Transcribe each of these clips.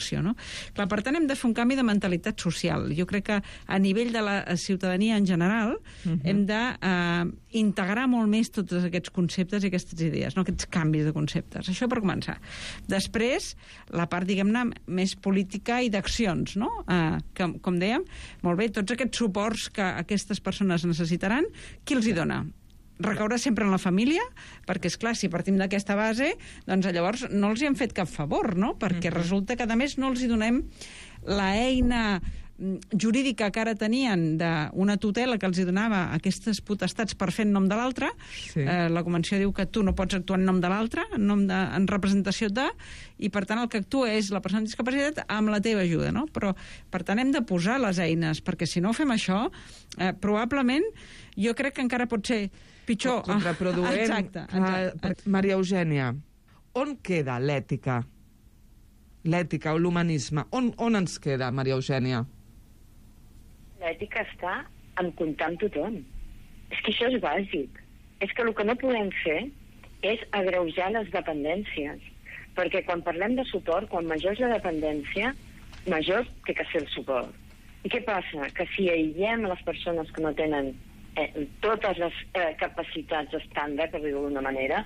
d'acció, no? Clar, per tant, hem de fer un canvi de mentalitat social. Jo crec que a nivell de la ciutadania en general hem de integrar molt més tots aquests conceptes i aquestes idees, no? Aquests canvis de conceptes. Això per començar. Després, la part, diguem-ne, més política i d'accions, no? Que, com dèiem, molt bé, tots aquests suports que aquestes persones necessitaran, qui els hi dona? Recaurà sempre en la família, perquè, és clar, si partim d'aquesta base, doncs llavors no els hi hem fet cap favor, no? Perquè resulta que, a més, no els hi donem l'eina jurídica que ara tenien d'una tutela que els hi donava aquestes potestats per fer en nom de l'altre. La Convenció diu que tu no pots actuar en nom de l'altre, en representació de, i per tant el que actua és la persona amb discapacitat amb la teva ajuda, no? Però per tant hem de posar les eines, perquè si no fem això, probablement jo crec que encara pot ser pitjor. Contraproduent. Exacte. Maria Eugènia, on queda l'ètica? L'ètica o l'humanisme? On ens queda, Maria Eugènia? L'ètica està en comptar amb tothom. És que això és bàsic. És que el que no podem fer és agreujar les dependències. Perquè quan parlem de suport, quan major és la dependència, major té que ser el suport. I què passa? Que si aïllem a les persones que no tenen totes les capacitats estàndard, per dir-ho d'una manera,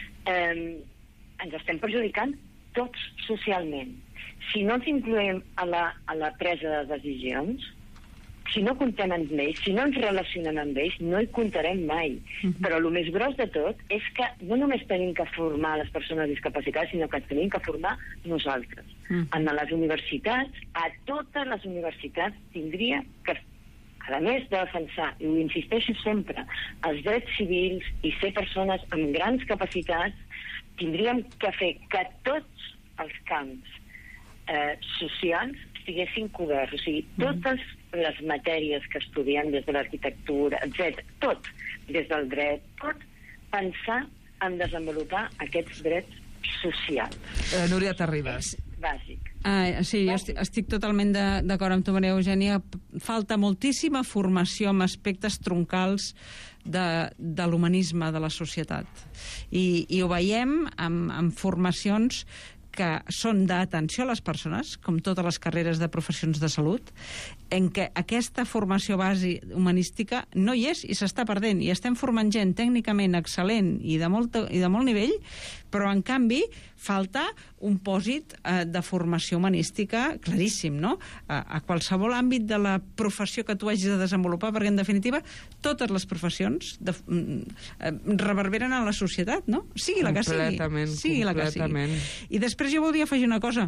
ens estem perjudicant tots socialment. Si no ens incloem a la presa de decisions, si no comptem amb ells, si no ens relacionem amb ells, no hi comptarem mai. Però el més gros de tot és que no només tenim que formar les persones discapacitades, sinó que tenim que formar nosaltres. En les universitats, a totes les universitats, tindria que, a més de defensar, i ho insisteixo sempre, els drets civils i ser persones amb grans capacitats, tindríem que fer que tots els camps socials estiguessin coberts, o sigui, totes les matèries que estudiem des de l'arquitectura, etc., tot, des del dret, tot, pensar en desenvolupar aquests drets socials. Núria Terribas. Bàsic. Sí, jo estic totalment d'acord amb tu, Maria Eugènia. Falta moltíssima formació en aspectes troncals de l'humanisme de la societat. I ho veiem amb formacions que són d'atenció a les persones, com totes les carreres de professions de salut, en què aquesta formació base humanística no hi és i s'està perdent. I estem formant gent tècnicament excel·lent i de molt nivell, però en canvi falta un pòsit de formació humanística claríssim, no? A qualsevol àmbit de la professió que tu hagis de desenvolupar, perquè en definitiva totes les professions reverberen en la societat, no? Sigui la que sigui. Completament. I després jo voldria afegir una cosa.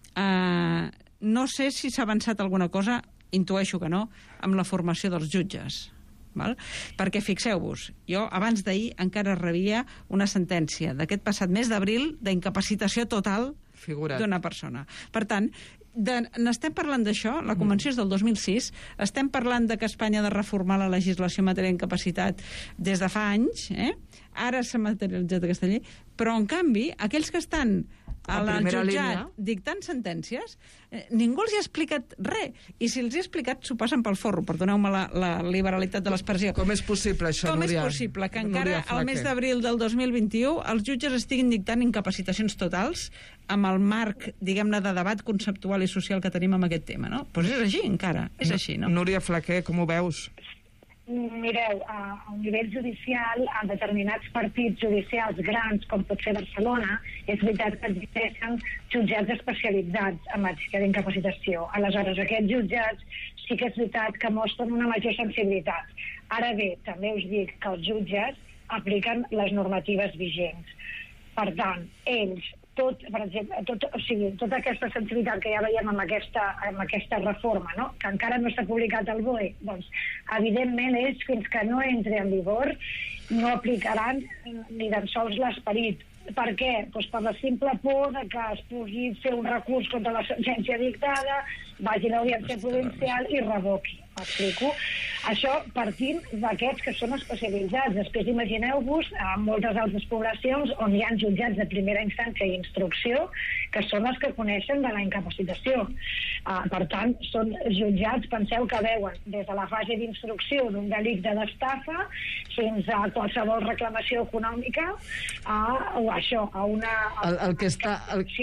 No sé si s'ha avançat alguna cosa, intueixo que no, amb la formació dels jutges. Val? Perquè fixeu-vos, jo abans d'ahir encara rebia una sentència d'aquest passat mes d'abril d'incapacitació total d'una persona. Per tant, n'estem parlant d'això, la Convenció és del 2006, estem parlant de que Espanya ha de reformar la legislació en matèria d'incapacitat des de fa anys, ara s'ha materialitzat aquesta llei, però en canvi, aquells que estan al jutjat dictant sentències, ningú els hi ha explicat res, i si els hi ha explicat s'ho passen pel forro, perdoneu-me la liberalitat de l'expressió. Com és possible això, Núria? Com és possible que encara al mes d'abril del 2021 els jutges estiguin dictant incapacitacions totals amb el marc, diguem-ne, de debat conceptual i social que tenim amb aquest tema, no? Doncs és així encara, és així, no? Núria Flaquer, com ho veus? Mireu, a un nivell judicial, a determinats partits judicials grans, com pot ser Barcelona, és veritat que existeixen jutjats especialitzats en matèria d'incapacitació. Aleshores, aquests jutjats sí que és veritat que mostren una major sensibilitat. Ara bé, també us dic que els jutges apliquen les normatives vigents. Per tant, ells, per exemple, tota aquesta sensibilitat que ja veiem amb aquesta reforma, no? Que encara no s'ha publicat al BOE, doncs, evidentment, ells, fins que no entri en vigor, no aplicaran ni tan sols l'esperit. Per què? Doncs per la simple por de que es pugui fer un recurs contra la sentència dictada, vagi a l'audiència provincial i revoqui. M'explico? Això partint d'aquests que són especialitzats. Després imagineu-vos a moltes altres poblacions on hi ha jutjats de primera instància i instrucció que són els que coneixen de la incapacitació. Per tant, són jutjats, penseu que veuen des de la fase d'instrucció d'un delicte d'estafa fins a qualsevol reclamació econòmica a una... El que està...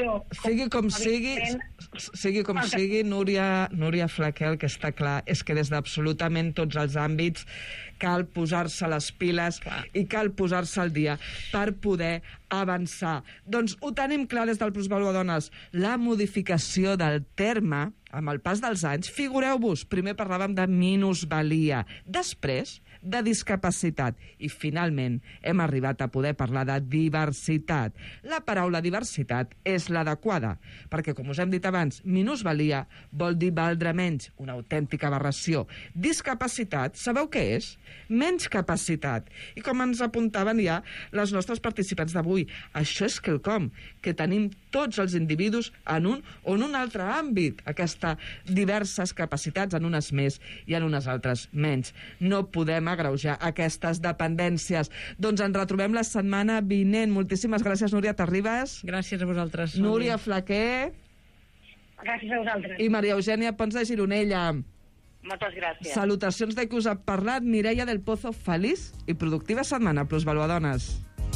Sigui com sigui, Núria Flaquer, el que està clar és que des d'absolutament tots els àmbits cal posar-se les piles i cal posar-se al dia per poder avançar. Doncs ho tenim clar des del Plusvalua Dones. La modificació del terme, amb el pas dels anys, figureu-vos, primer parlàvem de minusvalia, després de discapacitat i finalment hem arribat a poder parlar de diversitat. La paraula diversitat és l'adequada, perquè com us hem dit abans, minusvalia vol dir valdre menys, una autèntica aberració. Discapacitat, sabeu què és? Menys capacitat. I com ens apuntaven ja les nostres participants d'avui, això és quelcom que tenim tots els individus en un o en un altre àmbit, aquestes diverses capacitats, en unes més i en unes altres menys. No podem agreujar aquestes dependències. Doncs ens retrobem la setmana vinent. Moltíssimes gràcies, Núria Terribas. Gràcies a vosaltres. Núria Flaquer. Gràcies a vosaltres. I Maria Eugènia Pons de Gironella. Moltes gràcies. Salutacions de qui us ha parlat, Mireia del Pozo. Feliç i productiva setmana, Plusvalua Dones.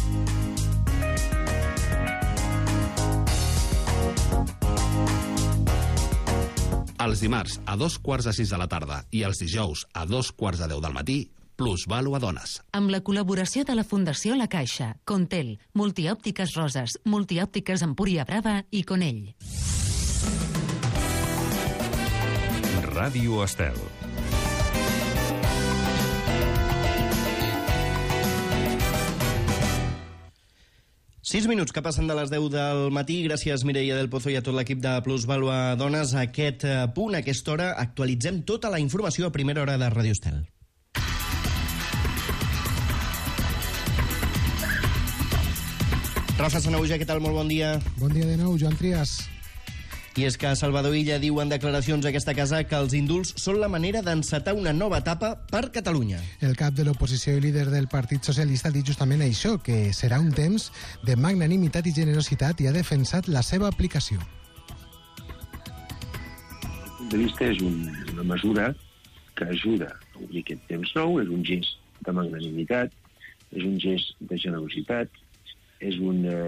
Els dimarts a 2:45 de la tarda i els dijous a 2:10 del matí, Plusvalua Dones. Amb la col·laboració de la Fundació La Caixa, Contel, Multiòptiques Roses, Multiòptiques Empúria Brava i Conell. Ràdio Estel. Sis minuts que passen de les 10 del matí. Gràcies, Mireia del Pozo, i a tot l'equip de Plusvalua Dones. A aquest punt, a aquesta hora, actualitzem tota la informació a primera hora de Ràdio Estel. Rafa Sanahuja, què tal? Molt bon dia. Bon dia de nou, Joan Trias. I és que Salvador Illa diu en declaracions a aquesta casa que els indults són la manera d'encetar una nova etapa per Catalunya. El cap de l'oposició i líder del Partit Socialista ha dit justament això, que serà un temps de magnanimitat i generositat, i ha defensat la seva aplicació. El punt de vista és una mesura que ajuda a obrir aquest temps nou, és un gest de magnanimitat, és un gest de generositat, és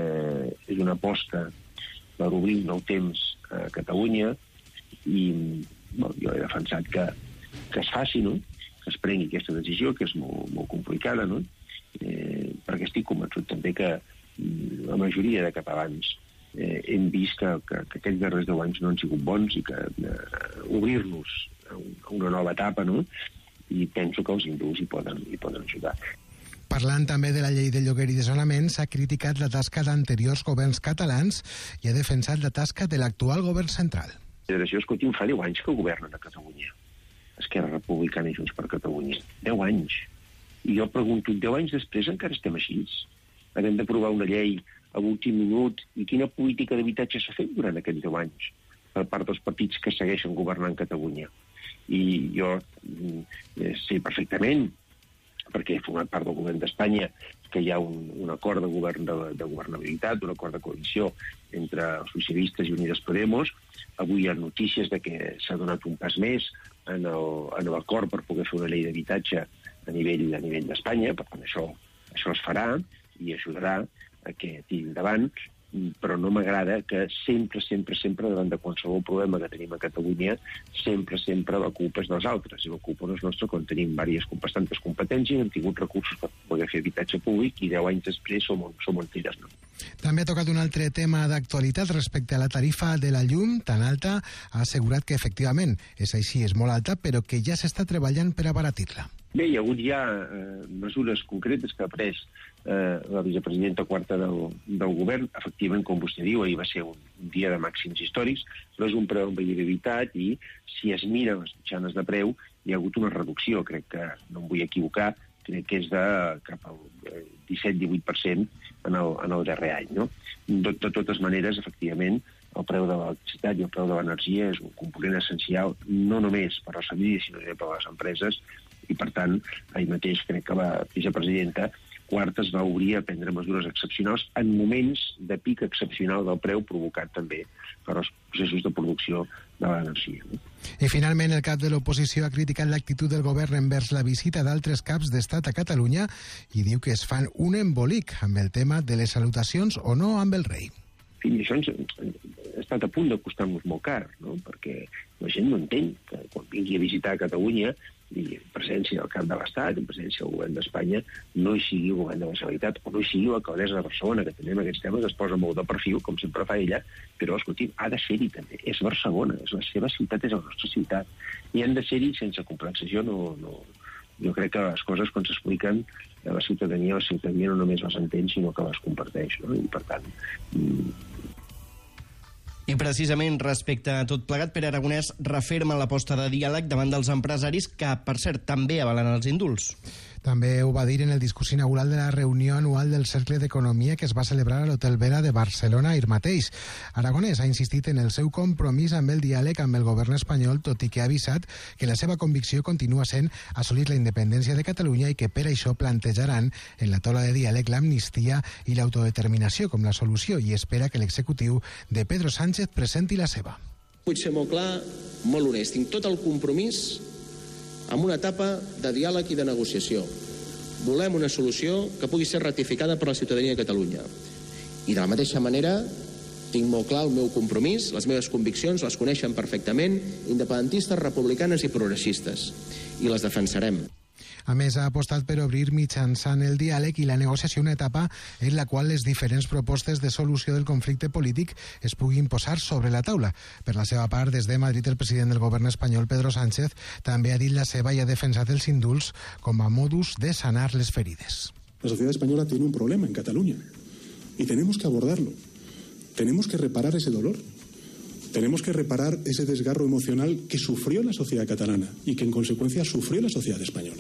una aposta per obrir un nou temps a Catalunya, i jo he defensat que es faci, no? Que es prengui aquesta decisió, que és molt complicada, no? Perquè estic convençut també que la majoria de catalans hem vist que aquests darrers 10 anys no han sigut bons, i que obrir-nos a una nova etapa, no? I penso que els indults hi poden ajudar. Parlant també de la llei de lloguer i desnonaments, ha criticat la tasca d'anteriors governs catalans i ha defensat la tasca de l'actual govern central. La Federació, escolti'm, fa 10 anys que governen a Catalunya. Esquerra Republicana i Junts per Catalunya. 10 anys. I jo pregunto, 10 anys després encara estem així? Hem d'aprovar una llei a l'últim minut, i quina política d'habitatge s'ha fet durant aquests 10 anys per part dels partits que segueixen governant Catalunya? I jo sé perfectament, perquè he format part del govern d'Espanya, que hi ha un acord de governabilitat, un acord de coalició entre els socialistes i Unides Podemos. Avui hi ha notícies de que s'ha donat un pas més en l'acord per poder fer una llei d'habitatge a nivell d'Espanya. Per tant, això es farà i ajudarà a que tiri endavant, però no m'agrada que sempre, davant de qualsevol problema que tenim a Catalunya, sempre la culpa és dels altres, i la culpa no és nostra quan tenim bastantes competències, hem tingut recursos per poder fer habitatge públic, i 10 anys després som mentides, no? També ha tocat un altre tema d'actualitat respecte a la tarifa de la llum tan alta. Ha assegurat que efectivament és així, és molt alta, però que ja s'està treballant per abaratir-la. Bé, hi ha hagut ja mesures concretes que ha pres la vicepresidenta quarta del govern. Efectivament, com vostè diu, ahir va ser un dia de màxims històrics, però és un preu amb variabilitat, i si es miren les mitjanes de preu, hi ha hagut una reducció, crec que, no em vull equivocar, crec que és de cap al 17-18% en el darrer any, no? De totes maneres, efectivament, el preu de l'electricitat i el preu de l'energia és un component essencial, no només per a les famílies, sinó també per a les empreses, i per tant, ahir mateix crec que la vicepresidenta Quart, es va obrir a prendre mesures excepcionals en moments de pic excepcional del preu provocat també per els processos de producció de l'energia. I finalment el cap de l'oposició ha criticat l'actitud del govern envers la visita d'altres caps d'estat a Catalunya i diu que es fan un embolic amb el tema de les salutacions o no amb el rei. I això ha estat a punt de costar-nos molt car, no? Perquè la gent no entén que quan vingui a visitar Catalunya i en presència del cap de l'Estat, en presència del govern d'Espanya, no hi sigui el govern de la Generalitat o no hi sigui l'alcaldessa de Barcelona, que també en aquests temes es posa molt de perfil, com sempre fa ella, però, escolti, ha de ser-hi també. És Barcelona, és la seva ciutat, és la nostra ciutat. I han de ser-hi sense complexació. Jo crec que les coses, quan s'expliquen a la ciutadania no només les entén, sinó que les comparteix, no? I, per tant... I precisament respecte a tot plegat, Pere Aragonès referma l'aposta de diàleg davant dels empresaris que, per cert, també avalen els indults. També ho va dir en el discurs inaugural de la reunió anual del Cercle d'Economia que es va celebrar a l'Hotel Vera de Barcelona ahir mateix. Aragonès ha insistit en el seu compromís amb el diàleg amb el govern espanyol, tot i que ha avisat que la seva convicció continua sent assolir la independència de Catalunya i que per això plantejaran en la taula de diàleg l'amnistia i l'autodeterminació com la solució i espera que l'executiu de Pedro Sánchez presenti la seva. Vull ser molt clar, molt honest. Tinc tot el compromís amb una etapa de diàleg i de negociació. Volem una solució que pugui ser ratificada per la ciutadania de Catalunya. I de la mateixa manera tinc molt clar el meu compromís, les meves conviccions les coneixen perfectament, independentistes, republicanes i progressistes. I les defensarem. A més, ha apostat per obrir mitjançant el diàleg i la negociació una etapa en la qual les diferents propostes de solució del conflicte polític es puguin posar sobre la taula. Per la seva part, des de Madrid, el president del govern espanyol, Pedro Sánchez, també ha dit la seva i ha defensat els indults com a modus de sanar les ferides. La sociedad española tiene un problema en Cataluña y tenemos que abordarlo. Tenemos que reparar ese dolor. Tenemos que reparar ese desgarro emocional que sufrió la sociedad catalana y que en consecuencia sufrió la sociedad española.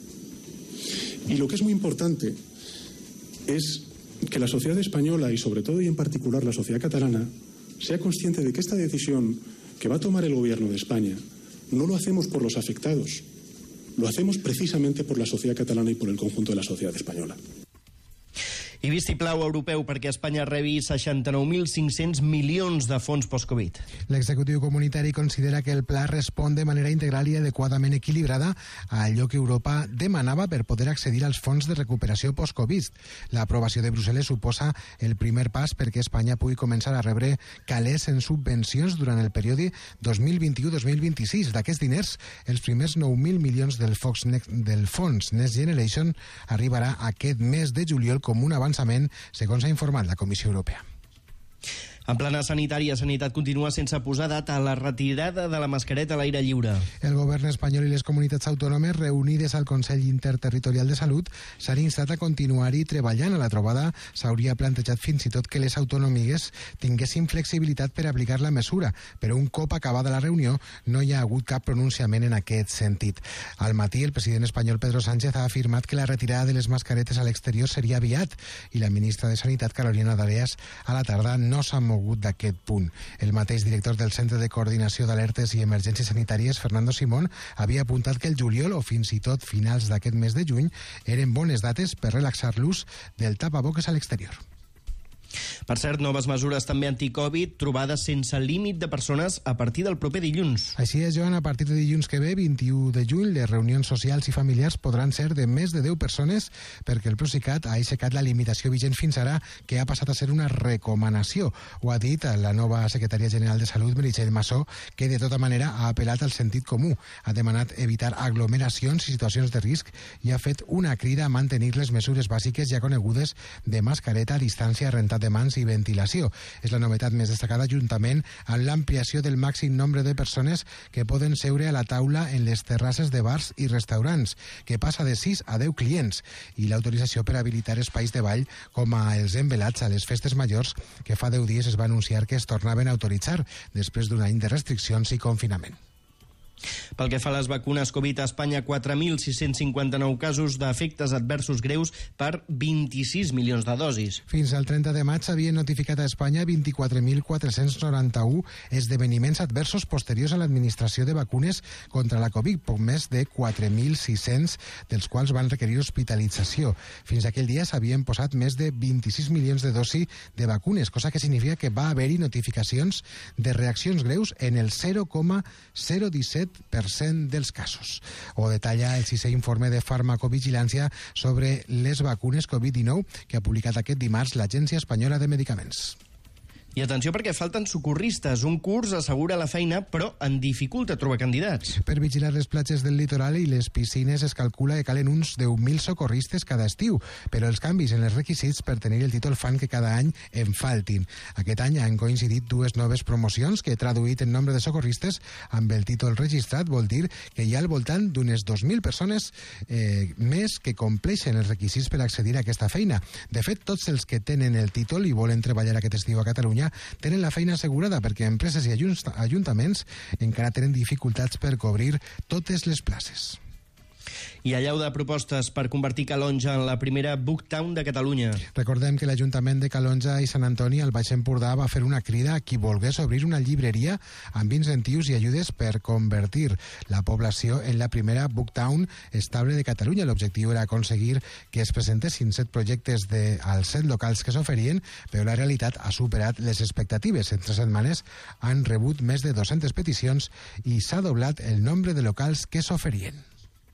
Y lo que es muy importante es que la sociedad española y sobre todo y en particular la sociedad catalana sea consciente de que esta decisión que va a tomar el gobierno de España no lo hacemos por los afectados, lo hacemos precisamente por la sociedad catalana y por el conjunto de la sociedad española. I vistiplau europeu perquè Espanya rebi 69.500 milions de fons post-Covid. L'executiu comunitari considera que el pla respon de manera integral i adequadament equilibrada a allò que Europa demanava per poder accedir als fons de recuperació post-Covid. L'aprovació de Brussel·les suposa el primer pas perquè Espanya pugui començar a rebre calés en subvencions durant el període 2021-2026. D'aquests diners, els primers 9.000 milions del fons Next Generation arribarà aquest mes de juliol com un avanç, segons ha informat la Comissió Europea. En plana sanitària, Sanitat continua sense posar data a la retirada de la mascareta a l'aire lliure. El govern espanyol i les comunitats autònomes reunides al Consell Interterritorial de Salut s'han instat a continuar-hi treballant. A la trobada s'hauria plantejat fins i tot que les autonomies tinguessin flexibilitat per aplicar la mesura, però un cop acabada la reunió no hi ha hagut cap pronunciament en aquest sentit. Al matí, el president espanyol Pedro Sánchez ha afirmat que la retirada de les mascaretes a l'exterior seria aviat i la ministra de Sanitat, Carolina Darias, a la tarda no s'ha mogut d'aquest punt. El mateix director del Centre de Coordinació d'Alertes i Emergències Sanitàries, Fernando Simón, havia apuntat que el juliol o fins i tot finals d'aquest mes de juny eren bones dates per relaxar l'ús del tapaboques a l'exterior. Per cert, noves mesures també anti-Covid, trobades sense límit de persones a partir del proper dilluns. Així és, Joan, a partir de dilluns que ve, 21 de juny, les reunions socials i familiars podran ser de més de 10 persones perquè el Procicat ha aixecat la limitació vigent fins ara, que ha passat a ser una recomanació. Ho ha dit la nova secretària general de Salut, Meritxell Massó, que de tota manera ha apel·lat al sentit comú. Ha demanat evitar aglomeracions i situacions de risc i ha fet una crida a mantenir les mesures bàsiques ja conegudes de mascareta, distància, rentat de mans i ventilació. És la novetat més destacada juntament amb l'ampliació del màxim nombre de persones que poden seure a la taula en les terrasses de bars i restaurants, que passa de 6 a 10 clients, i l'autorització per habilitar espais de ball com a els envelats a les festes majors, que fa 10 dies es va anunciar que es tornaven a autoritzar després d'un any de restriccions i confinament. Pel que fa a les vacunes Covid, a Espanya 4.659 casos d'efectes adversos greus per 26 milions de dosis. Fins al 30 de maig s'havien notificat a Espanya 24.491 esdeveniments adversos posteriors a l'administració de vacunes contra la Covid, poc més de 4.600 dels quals van requerir hospitalització. Fins aquell dia s'havien posat més de 26 milions de dosis de vacunes, cosa que significa que va haver-hi notificacions de reaccions greus en el 0,017% dels casos. Ho detalla el 6è informe de farmacovigilància sobre les vacunes Covid-19 que ha publicat aquest dimarts l'Agència Espanyola de Medicaments. I atenció perquè falten socorristes. Un curs assegura la feina, però en dificulta trobar candidats. Per vigilar les platges del litoral i les piscines es calcula que calen uns 10.000 socorristes cada estiu, però els canvis en els requisits per tenir el títol fan que cada any en faltin. Aquest any han coincidit dues noves promocions que, traduït en nombre de socorristes, amb el títol registrat vol dir que hi ha al voltant d'unes 2.000 persones més que compleixen els requisits per accedir a aquesta feina. De fet, tots els que tenen el títol i volen treballar aquest estiu a Catalunya tenen la feina assegurada perquè empreses i ajuntaments encara tenen dificultats per cobrir totes les places. I allau de propostes per convertir Calonja en la primera Booktown de Catalunya. Recordem que l'Ajuntament de Calonja i Sant Antoni al Baix Empordà va fer una crida a qui volgués obrir una llibreria amb incentius i ajudes per convertir la població en la primera Booktown estable de Catalunya. L'objectiu era aconseguir que es presentessin 7 projectes als 7 locals que s'oferien, però la realitat ha superat les expectatives. En 3 setmanes han rebut més de 200 peticions i s'ha doblat el nombre de locals que s'oferien.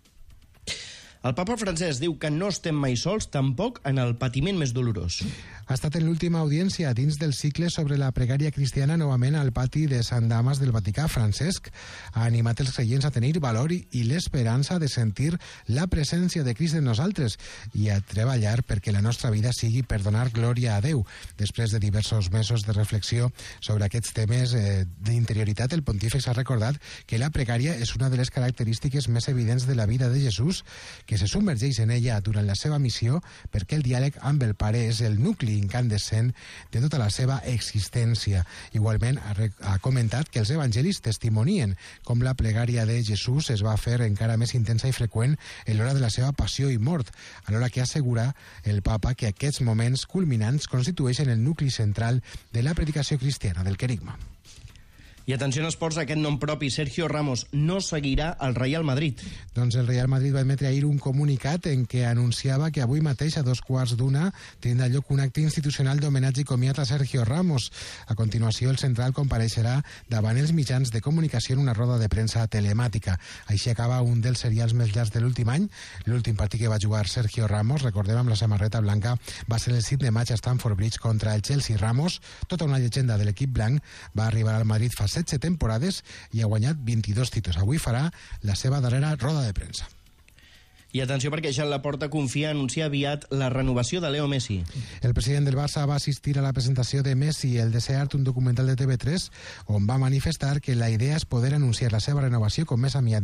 El papa francès diu que no estem mai sols, tampoc en el patiment més dolorós. Ha estat en l'última audiència dins del cicle sobre la pregària cristiana novament al pati de Sant Damas del Vaticà. Francesc ha animat els creients a tenir valor i l'esperança de sentir la presència de Crist en nosaltres i a treballar perquè la nostra vida sigui per donar glòria a Déu. Després de diversos mesos de reflexió sobre aquests temes d'interioritat, el pontífex ha recordat que la pregària és una de les característiques més evidents de la vida de Jesús, que se submergeix en ella durant la seva missió perquè el diàleg amb el Pare és el nucli incandescent de tota la seva existència. Igualment, ha comentat que els evangelis testimonien com la pregària de Jesús es va fer encara més intensa i freqüent en l'hora de la seva passió i mort, alhora que assegura el papa que aquests moments culminants constitueixen el nucli central de la predicació cristiana, del querigma. I atenció en esports, aquest nom propi, Sergio Ramos, no seguirà al Real Madrid. Doncs el Real Madrid va emetre ahir un comunicat en què anunciava que avui mateix a 2:15 tindrà lloc un acte institucional d'homenatge i comiat a Sergio Ramos. A continuació, el central compareixerà davant els mitjans de comunicació en una roda de premsa telemàtica. Així acaba un dels serials més llargs de l'últim any. L'últim partit que va jugar Sergio Ramos, recordem amb la samarreta blanca, va ser el 7 de maig a Stamford Bridge contra el Chelsea. Ramos, tota una llegenda de l'equip blanc, va arribar al Madrid fa 16 temporades i ha guanyat 22 títols. Avui farà la seva darrera roda de premsa. I atenció perquè Joan Laporta confia a anunciar aviat la renovació de Leo Messi. El president del Barça va assistir a la presentació de Messi, el Desert, un documental de TV3, on va manifestar que la idea és poder anunciar la seva renovació com més aviat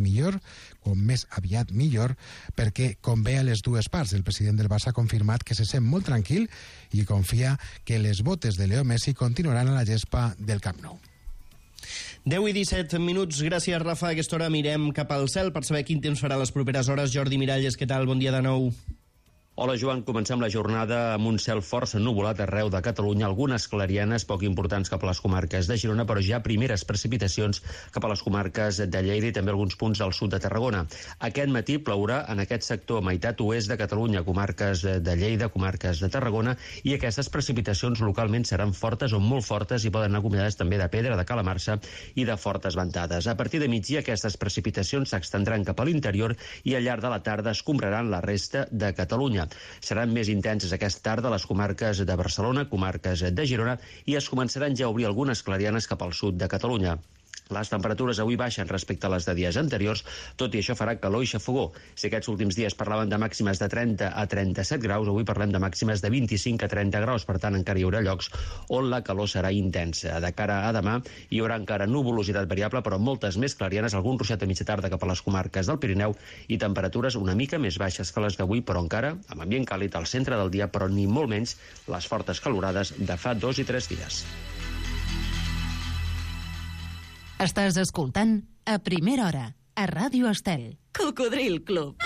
millor, perquè convé a les dues parts. El president del Barça ha confirmat que se sent molt tranquil i confia que les botes de Leo Messi continuaran a la gespa del Camp Nou. 10 i 17 minuts. Gràcies, Rafa. A aquesta hora mirem cap al cel per saber quin temps farà les properes hores. Jordi Miralles, què tal? Bon dia de nou. Hola, Joan. Comencem la jornada amb un cel força ennuvolat arreu de Catalunya, algunes clarianes poc importants cap a les comarques de Girona, però ja primeres precipitacions cap a les comarques de Lleida i també alguns punts al sud de Tarragona. Aquest matí plourà en aquest sector, meitat oest de Catalunya, comarques de Lleida, comarques de Tarragona, i aquestes precipitacions localment seran fortes o molt fortes i poden anar acompanyades també de pedra, de calamarsa i de fortes ventades. A partir de migdia aquestes precipitacions s'extendran cap a l'interior i al llarg de la tarda escombraran la resta de Catalunya. Seran més intenses aquesta tarda a les comarques de Barcelona, comarques de Girona, i es començaran ja a obrir algunes clarianes cap al sud de Catalunya. Les temperatures avui baixen respecte a les de dies anteriors, tot i això farà calor i xafogó. Si aquests últims dies parlaven de màximes de 30 a 37 graus, avui parlem de màximes de 25 a 30 graus, per tant encara hi haurà llocs on la calor serà intensa. De cara a demà hi haurà encara nuvolositat variable, però moltes més clarianes, algun ruixat a mitja tarda cap a les comarques del Pirineu i temperatures una mica més baixes que les d'avui, però encara amb ambient càlid al centre del dia, però ni molt menys les fortes calorades de fa 2 i 3 dies. Estàs escoltant A Primera Hora, a Ràdio Estel. Cocodril Club.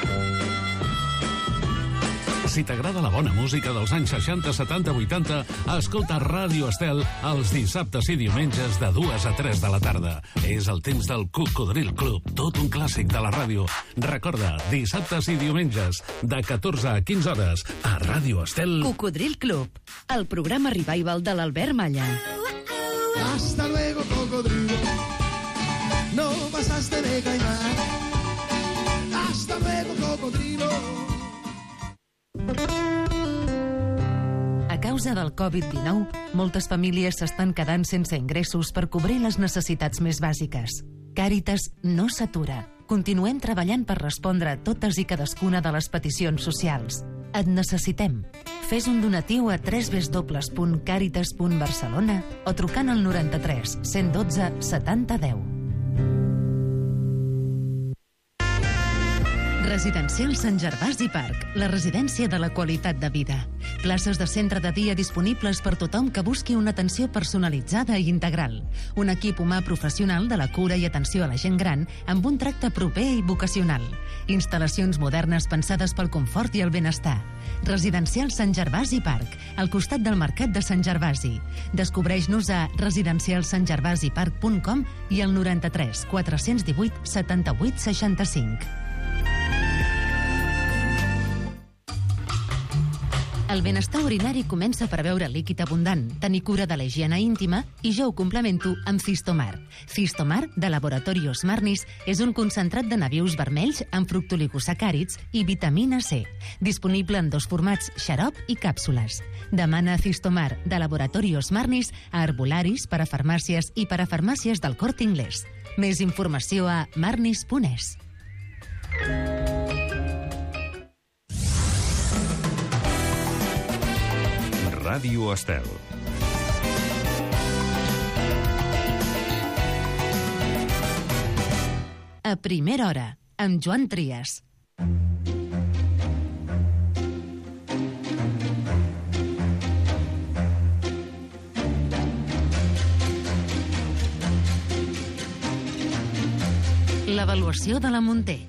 Si t'agrada la bona música dels anys 60, 70, 80, escolta Ràdio Estel els dissabtes i diumenges de 2 a 3 de la tarda. És el temps del Cocodril Club, tot un clàssic de la ràdio. Recorda, dissabtes i diumenges, de 14 a 15 hores, a Ràdio Estel. Cocodril Club, el programa revival de l'Albert Malla. Hasta luego, cocodrilo. No pasaste de caimán. Hasta luego, cocodrilo. A causa del Covid-19, moltes famílies s'estan quedant sense ingressos per cobrir les necessitats més bàsiques. Càritas no s'atura. Continuem treballant per respondre a totes i cadascuna de les peticions socials. Et necessitem. Fes un donatiu a www.caritas.barcelona o trucant al 93 112 70 10. Residencial Sant Gervasi Parc, la residència de la qualitat de vida. Places de centre de dia disponibles per tothom que busqui una atenció personalitzada i integral. Un equip humà professional de la cura i atenció a la gent gran amb un tracte proper i vocacional. Instal·lacions modernes pensades pel confort i el benestar. Residencial Sant Gervasi Parc, al costat del Mercat de Sant Gervasi. Descobreix-nos a residencialsantgervasiparc.com i al 93 418 78 65. El benestar urinari comença per beure líquid abundant, tenir cura de la higiene íntima i jo ho complemento amb Cistomar. Cistomar, de Laboratorios Marnis, és un concentrat de nabius vermells amb fructoligosacàrids i vitamina C. Disponible en 2 formats, xarop i càpsules. Demana Cistomar, de Laboratorios Marnis, a herbolaris, parafarmàcies i parafarmàcies del Corte Inglés. Més informació a marnis.es. Ràdio Estel. A primera hora, amb Joan Trias. L'avaluació de la Munté.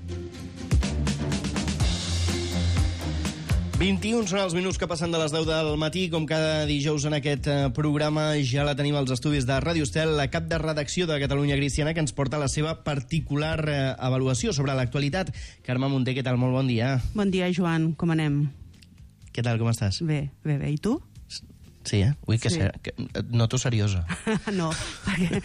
21 són els minuts que passen de les 10 del matí. Com cada dijous en aquest programa ja la tenim als estudis de Ràdio Estel, la cap de redacció de Catalunya Cristiana, que ens porta la seva particular avaluació sobre l'actualitat. Carme Munté, què tal? Molt bon dia. Bon dia, Joan. Com anem? Què tal, com estàs? Bé, bé, bé. I tu? Sí, eh? Ui, que, sí. que et noto seriosa. No, perquè...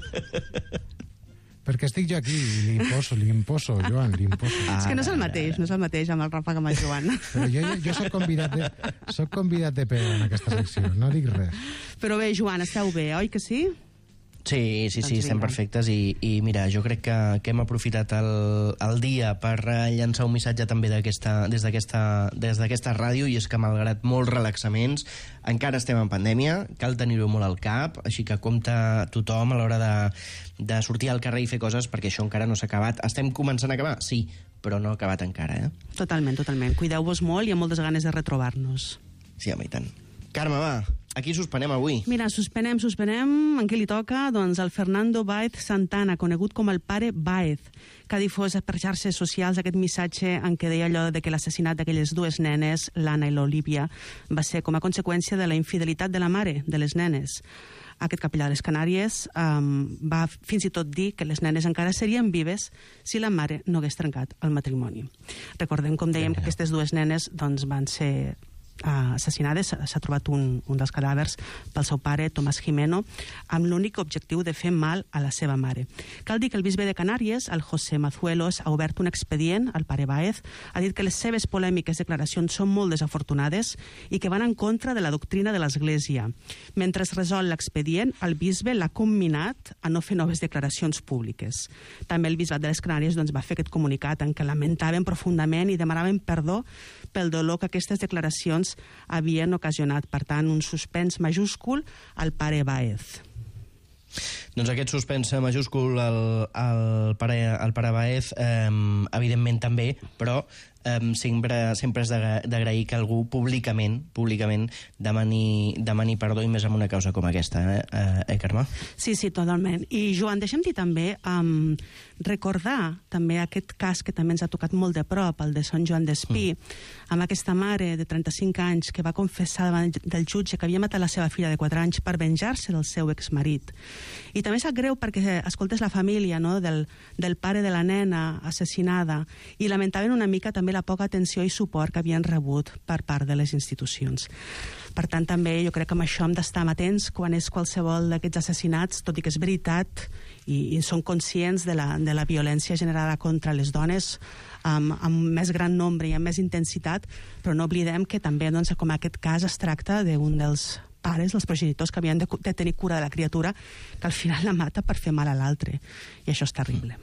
Perquè estic jo aquí i li imposo, Joan, li imposo. És que no és el mateix, no és el mateix amb el Rafa que amb el Joan. Però jo soc convidat de peu en aquesta secció, no dic res. Però bé, Joan, esteu bé, oi que sí? Sí, estem perfectes i mira, jo crec que hem aprofitat el dia per llançar un missatge també des d'aquesta ràdio, i és que malgrat molts relaxaments encara estem en pandèmia, cal tenir-ho molt al cap, així que compta tothom a l'hora de sortir al carrer i fer coses, perquè això encara no s'ha acabat. Estem començant a acabar? Sí, però no ha acabat encara, eh? Totalment. Cuideu-vos molt i amb moltes ganes de retrobar-nos. Sí, home, i tant. Carme, va, aquí suspenem avui. Mira, suspenem. En què li toca? Doncs el Fernando Báez Santana, conegut com el pare Báez, que ha difós per xarxes socials aquest missatge en què deia allò de que l'assassinat d'aquelles 2 nenes, l'Anna i l'Olivia, va ser com a conseqüència de la infidelitat de la mare de les nenes. Aquest capellà de les Canàries va fins i tot dir que les nenes encara serien vives si la mare no hagués trencat el matrimoni. Recordem, com dèiem, que aquestes 2 nenes doncs, van ser assassinades. S'ha trobat un dels cadàvers pel seu pare, Tomás Jimeno, amb l'únic objectiu de fer mal a la seva mare. Cal dir que el bisbe de Canàries, el José Mazuelos, ha obert un expedient al pare Báez, ha dit que les seves polèmiques declaracions són molt desafortunades i que van en contra de la doctrina de l'Església. Mentre es resol l'expedient, el bisbe l'ha comminat a no fer noves declaracions públiques. També el bisbat de les Canàries va fer aquest comunicat en què lamentaven profundament i demanaven perdó pel dolor que aquestes declaracions havien ocasionat. Per tant, un suspens majúscul al pare Báez. Doncs aquest suspens majúscul al pare Báez, evidentment també, però sempre és d'agrair que algú públicament demani perdó, i més amb una causa com aquesta, Carme? Sí, totalment. I, Joan, deixa'm dir també, recordar també aquest cas que també ens ha tocat molt de prop, el de Sant Joan d'Espí, amb aquesta mare de 35 anys que va confessar davant del jutge que havia matat la seva filla de 4 anys per venjar-se del seu exmarit. I també sap greu perquè escoltes la família, no?, del pare de la nena assassinada, i lamentaven una mica també la poca atenció i suport que havien rebut per part de les institucions. Per tant, també jo crec que amb això hem d'estar amatents quan és qualsevol d'aquests assassinats, tot i que és veritat i són conscients de la violència generada contra les dones amb més gran nombre i amb més intensitat, però no oblidem que també, doncs, com aquest cas, es tracta d'un dels pares, els progenitors, que havien de tenir cura de la criatura, que al final la mata per fer mal a l'altre. I això és terrible.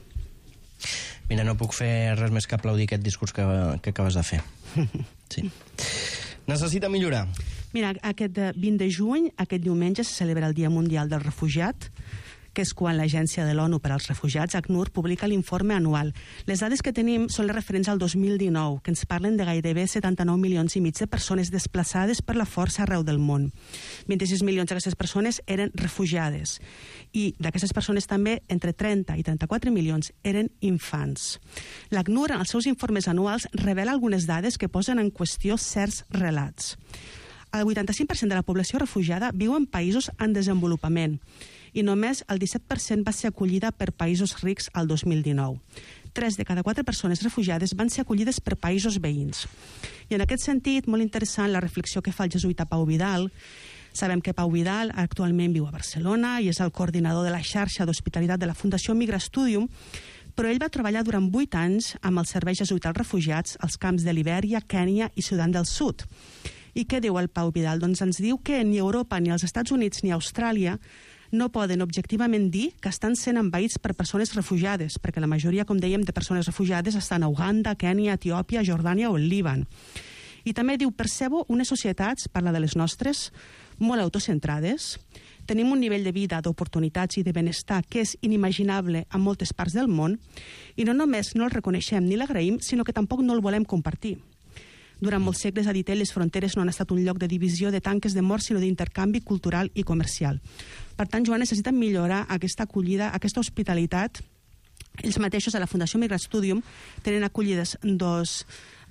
Mira, no puc fer res més que aplaudir aquest discurs que acabes de fer. Sí. Necessita millorar. Mira, aquest 20 de juny, aquest diumenge, se celebra el Dia Mundial del Refugiat, que és quan l'Agència de l'ONU per als Refugiats, ACNUR, publica l'informe anual. Les dades que tenim són les referents al 2019, que ens parlen de gairebé 79 milions i mig de persones desplaçades per la força arreu del món. 26 milions d'aquestes persones eren refugiades. I d'aquestes persones també, entre 30 i 34 milions eren infants. L'ACNUR, en els seus informes anuals, revela algunes dades que posen en qüestió certs relats. El 85% de la població refugiada viu en països en desenvolupament, i només el 17% va ser acollida per països rics al 2019. 3 de cada 4 persones refugiades van ser acollides per països veïns. I en aquest sentit, molt interessant la reflexió que fa el jesuïta Pau Vidal. Sabem que Pau Vidal actualment viu a Barcelona i és el coordinador de la xarxa d'hospitalitat de la Fundació Migra Studium, però ell va treballar durant 8 anys amb el servei jesuïta als refugiats als camps de Libèria, Kènia i Sudan del Sud. I què diu el Pau Vidal? Doncs ens diu que ni Europa, ni els Estats Units, ni Austràlia no poden objectivament dir que estan sent envaïts per persones refugiades, perquè la majoria, com dèiem, de persones refugiades estan a Uganda, Kènia, Etiòpia, Jordània o el Líban. I també diu, percebo unes societats, parla de les nostres, molt autocentrades, tenim un nivell de vida, d'oportunitats i de benestar que és inimaginable en moltes parts del món, i no només no el reconeixem ni l'agraïm, sinó que tampoc no el volem compartir. Durant molts segles, ha dit ell, les fronteres no han estat un lloc de divisió, de tanques de mort, sinó d'intercanvi cultural i comercial. Per tant, Joan, necessiten millorar aquesta acollida, aquesta hospitalitat. Ells mateixos, a la Fundació Migra Studium, tenen acollides dos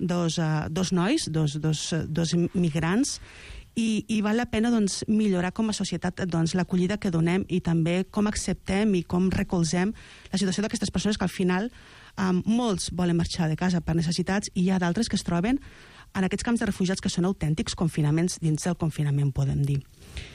nois, dos migrants, i val la pena, doncs, millorar com a societat, doncs, l'acollida que donem i també com acceptem i com recolzem la situació d'aquestes persones que al final molts volen marxar de casa per necessitats i hi ha d'altres que es troben en aquests camps de refugiats que són autèntics confinaments dins del confinament, podem dir.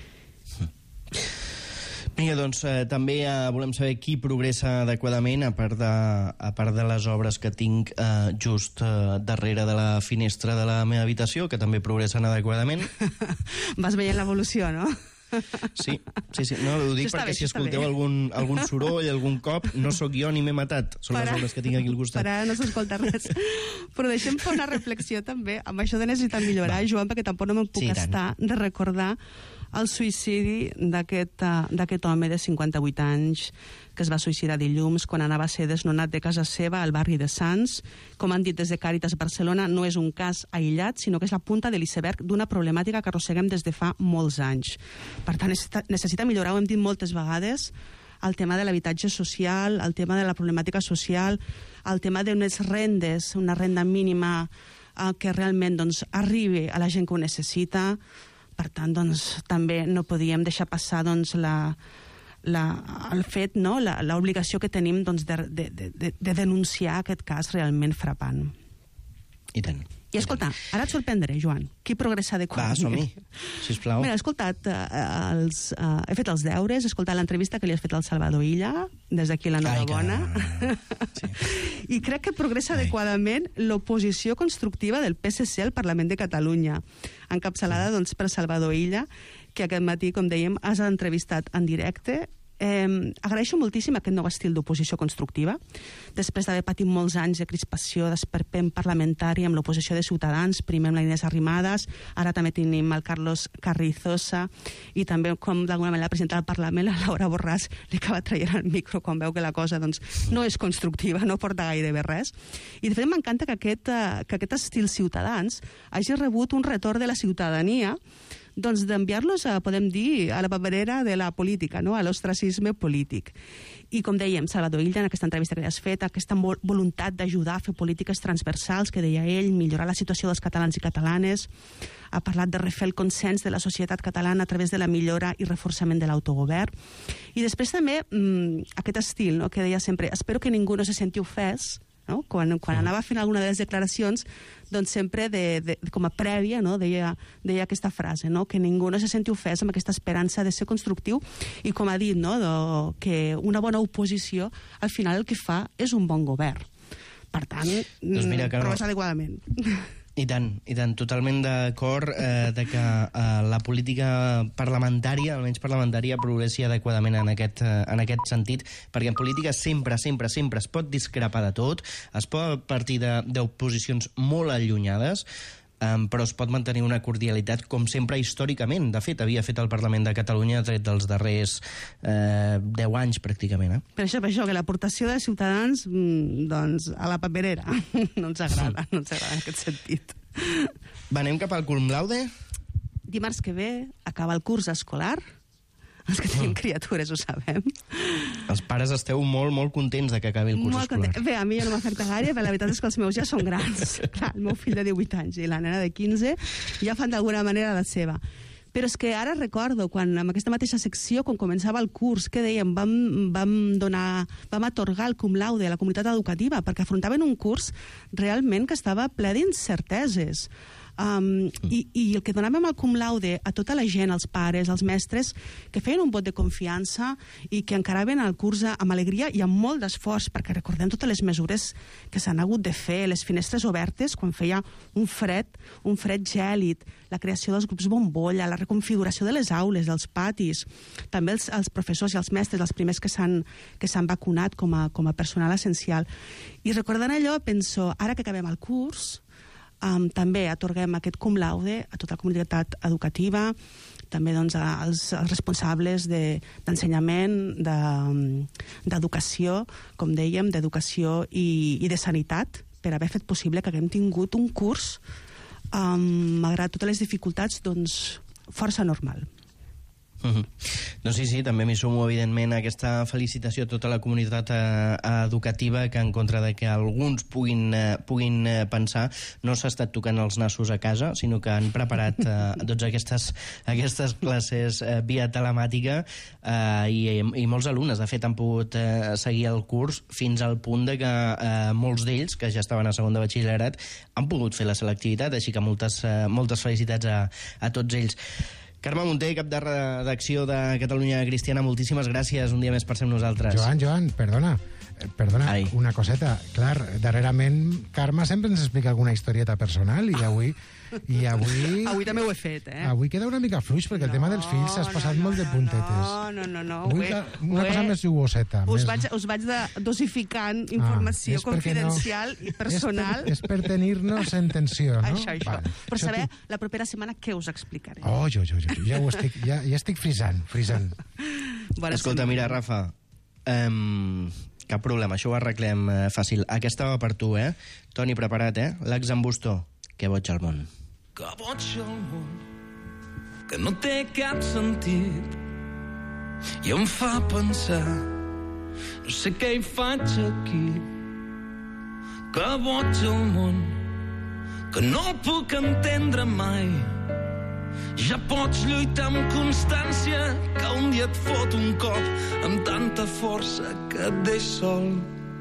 Vinga, doncs també volem saber qui progressa adequadament, a part de les obres que tinc just darrere de la finestra de la meva habitació, que també progressen adequadament. Vas veient l'evolució, no? Sí. No, ho dic perquè si escolteu algun soroll, algun cop, no sóc jo ni m'he matat. Són les obres que tinc aquí al costat. Per ara no s'escolta res. Però deixem fer una reflexió també amb això de necessitar millorar, Joan, perquè tampoc no me'n puc estar de recordar el suïcidi d'aquest home de 58 anys que es va suïcidar dilluns quan anava a ser desnonat de casa seva al barri de Sants. Com han dit des de Càritas Barcelona, no és un cas aïllat, sinó que és la punta de l'iceberg d'una problemàtica que arrosseguem des de fa molts anys. Per tant, necessita millorar, ho hem dit moltes vegades, el tema de l'habitatge social, el tema de la problemàtica social, el tema d'unes rendes, una renda mínima que realment, doncs, arribi a la gent que ho necessita. Per tant, doncs, també no podíem deixar passar, doncs, el fet, no?, l'obligació que tenim, doncs, de denunciar aquest cas realment frapant. I tant. I escolta, ara et sorprendré, Joan. Qui progressa adequadament? Va, som-hi, sisplau. Mira, he escoltat he fet els deures, he escoltat l'entrevista que li has fet al Salvador Illa, des d'aquí l'enhorabona. Sí. I crec que progressa adequadament l'oposició constructiva del PSC al Parlament de Catalunya, encapçalada, doncs, per Salvador Illa, que aquest matí, com dèiem, has entrevistat en directe Agraeixo moltíssim aquest nou estil d'oposició constructiva, després d'haver patit molts anys de crispació, d'esperpent parlamentari amb l'oposició de Ciutadans, primer amb la Inés Arrimadas, ara també tenim el Carlos Carrizosa, i també, com d'alguna manera la presidenta del Parlament, la Laura Borràs, li acaba traient el micro quan veu que la cosa no és constructiva, no porta gaire bé res. I de fet m'encanta que aquest estil Ciutadans hagi rebut un retorn de la ciutadania d'enviar-los, podem dir, a la paperera de la política, no? A l'ostracisme polític. I com dèiem, Salvador Illa, en aquesta entrevista que has fet, aquesta voluntat d'ajudar a fer polítiques transversals, que deia ell, millorar la situació dels catalans i catalanes, ha parlat de refer el consens de la societat catalana a través de la millora i reforçament de l'autogovern. I després també aquest estil, no? Que deia sempre, espero que ningú no se senti ofès, no? Quan anava fent alguna de les declaracions, doncs sempre com a prèvia, no? deia aquesta frase, no? Que ningú no se senti ofès amb aquesta esperança de ser constructiu, i com ha dit, no? Que una bona oposició al final el que fa és un bon govern. Per tant, doncs mira, proves adequadament. I tant, totalment d'acord de que la política parlamentària, almenys parlamentària, progressi adequadament en aquest sentit, perquè en política sempre es pot discrepar de tot, es pot partir d'oposicions molt allunyades, però es pot mantenir una cordialitat com sempre històricament. De fet, havia fet el Parlament de Catalunya tret dels darrers 10 anys, pràcticament. Per això que l'aportació de Ciutadans, doncs, a la paperera no ens agrada en aquest sentit. Va, anem cap al cum laude? Dimarts que ve acaba el curs escolar. Els que tenim criatures ho sabem. Els pares esteu molt, molt contents de que acabi el curs escolar. Bé, a mi ja no m'afecta gaire, però la veritat és que els meus ja són grans. Clar, el meu fill de 18 anys i la nena de 15 ja fan d'alguna manera la seva. Però és que ara recordo, quan en aquesta mateixa secció, quan començava el curs, que dèiem, vam atorgar el cum laude a la comunitat educativa, perquè afrontaven un curs realment que estava ple d'incerteses. I el que donàvem el cum laude a tota la gent, els pares, els mestres, que feien un vot de confiança i que encaraven el curs amb alegria i amb molt d'esforç, perquè recordem totes les mesures que s'han hagut de fer, les finestres obertes quan feia un fred gèlid, la creació dels grups bombolla, la reconfiguració de les aules, dels patis, també els professors i els mestres, els primers que s'han vacunat com a personal essencial. I recordant allò, penso, ara que acabem el curs, també atorguem aquest cum laude a tota la comunitat educativa, també doncs, als responsables d'ensenyament, d'educació, com dèiem, d'educació i de sanitat, per haver fet possible que haguem tingut un curs, malgrat totes les dificultats, doncs, força normal. Doncs sí, també m'hi sumo evidentment a aquesta felicitació a tota la comunitat educativa, que en contra de que alguns puguin pensar, no s'ha estat tocant els nassos a casa, sinó que han preparat doncs aquestes classes via telemàtica, i molts alumnes de fet han pogut seguir el curs fins al punt de que molts d'ells, que ja estaven a segon de batxillerat, han pogut fer la selectivitat, així que moltes felicitats a tots ells. Carme Munté, cap de redacció de Catalunya Cristiana, moltíssimes gràcies un dia més per ser amb nosaltres. Joan, perdona, una coseta. Clar, darrerament Carme sempre ens explica alguna historieta personal i avui avui també ho he fet, Avui queda una mica fluix perquè el tema dels fills s'has passat molt de puntetes. No. Una cosa més jugoseta. Us vaig dosificant informació confidencial i personal. És per tenir-nos en tensió, no? Això. Per saber la propera setmana què us explicaré. Jo ja estic frisant. Escolta, mira, Rafa, cap problema, això ho arreglem fàcil. Aquesta va per tu, Toni, prepara't, l'exambusto. Que boig al món. Que boig al món, que no té cap sentit, i em fa pensar, no sé què hi faig aquí. Que boig al món, que no puc entendre mai. Ja pots lluitar amb constància, que un dia et fot un cop amb tanta força que et deix sol.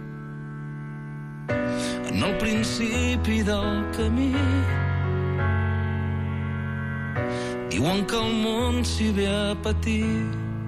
En el principi del camí diuen que el món s'hi ve a patir.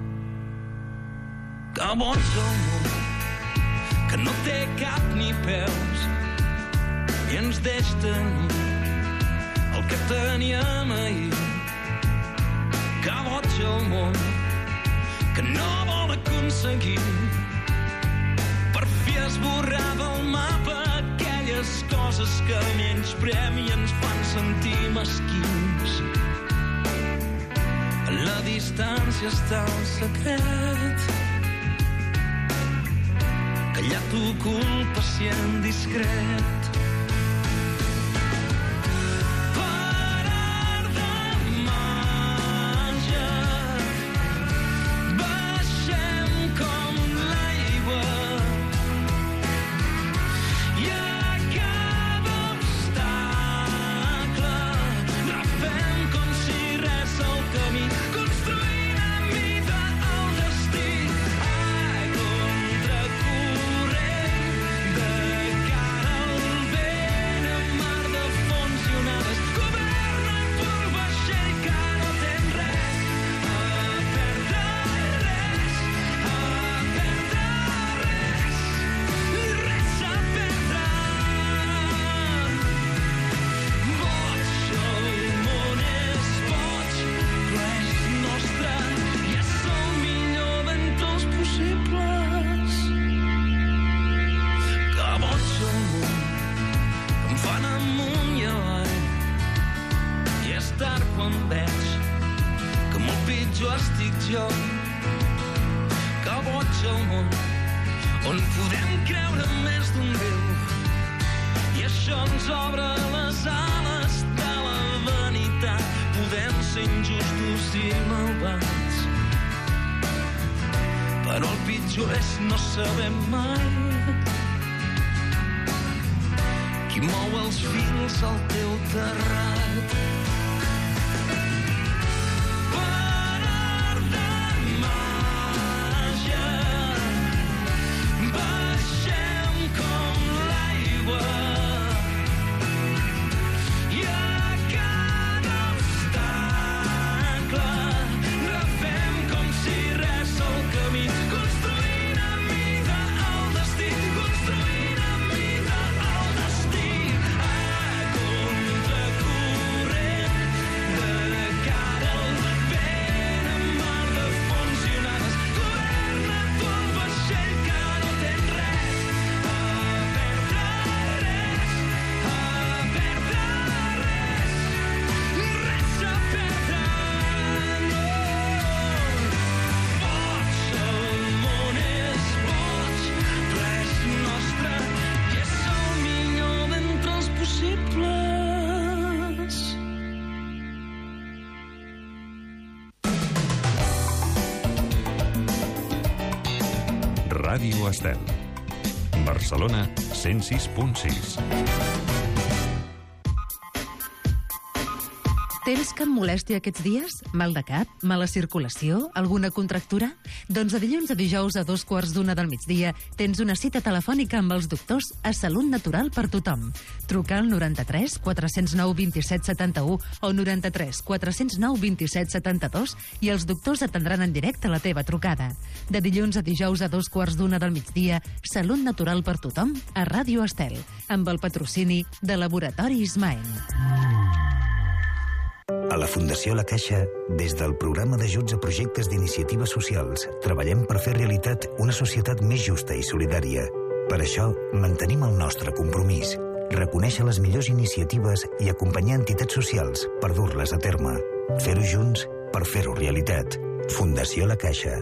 Que boig el món, que no té cap ni peus, i ens deix tenir el que teníem ahir. Que boig el món, que no vol l'aconseguí. Per fi esborrava el mapa aquelles coses que menys premi ens fan sentir mesquins. A la distància està el secret, callat, ocult, pacient, discret. Ràdio Estel. Barcelona 106.6. Tens cap molèstia aquests dies? Mal de cap? Mala circulació? Alguna contractura? Doncs de dilluns a dijous a 2:15 del migdia tens una cita telefònica amb els doctors a Salut Natural per tothom. Truca al 93 409 27 71 o 93 409 27 72 i els doctors atendran en directe la teva trucada. De dilluns a dijous a 2:15 del migdia, Salut Natural per tothom a Ràdio Estel, amb el patrocini de Laboratoris Maen. A la Fundació La Caixa, des del programa d'ajuts a projectes d'iniciatives socials, treballem per fer realitat una societat més justa i solidària. Per això, mantenim el nostre compromís, reconèixer les millors iniciatives i acompanyar entitats socials per dur-les a terme. Fer-ho junts per fer-ho realitat. Fundació La Caixa.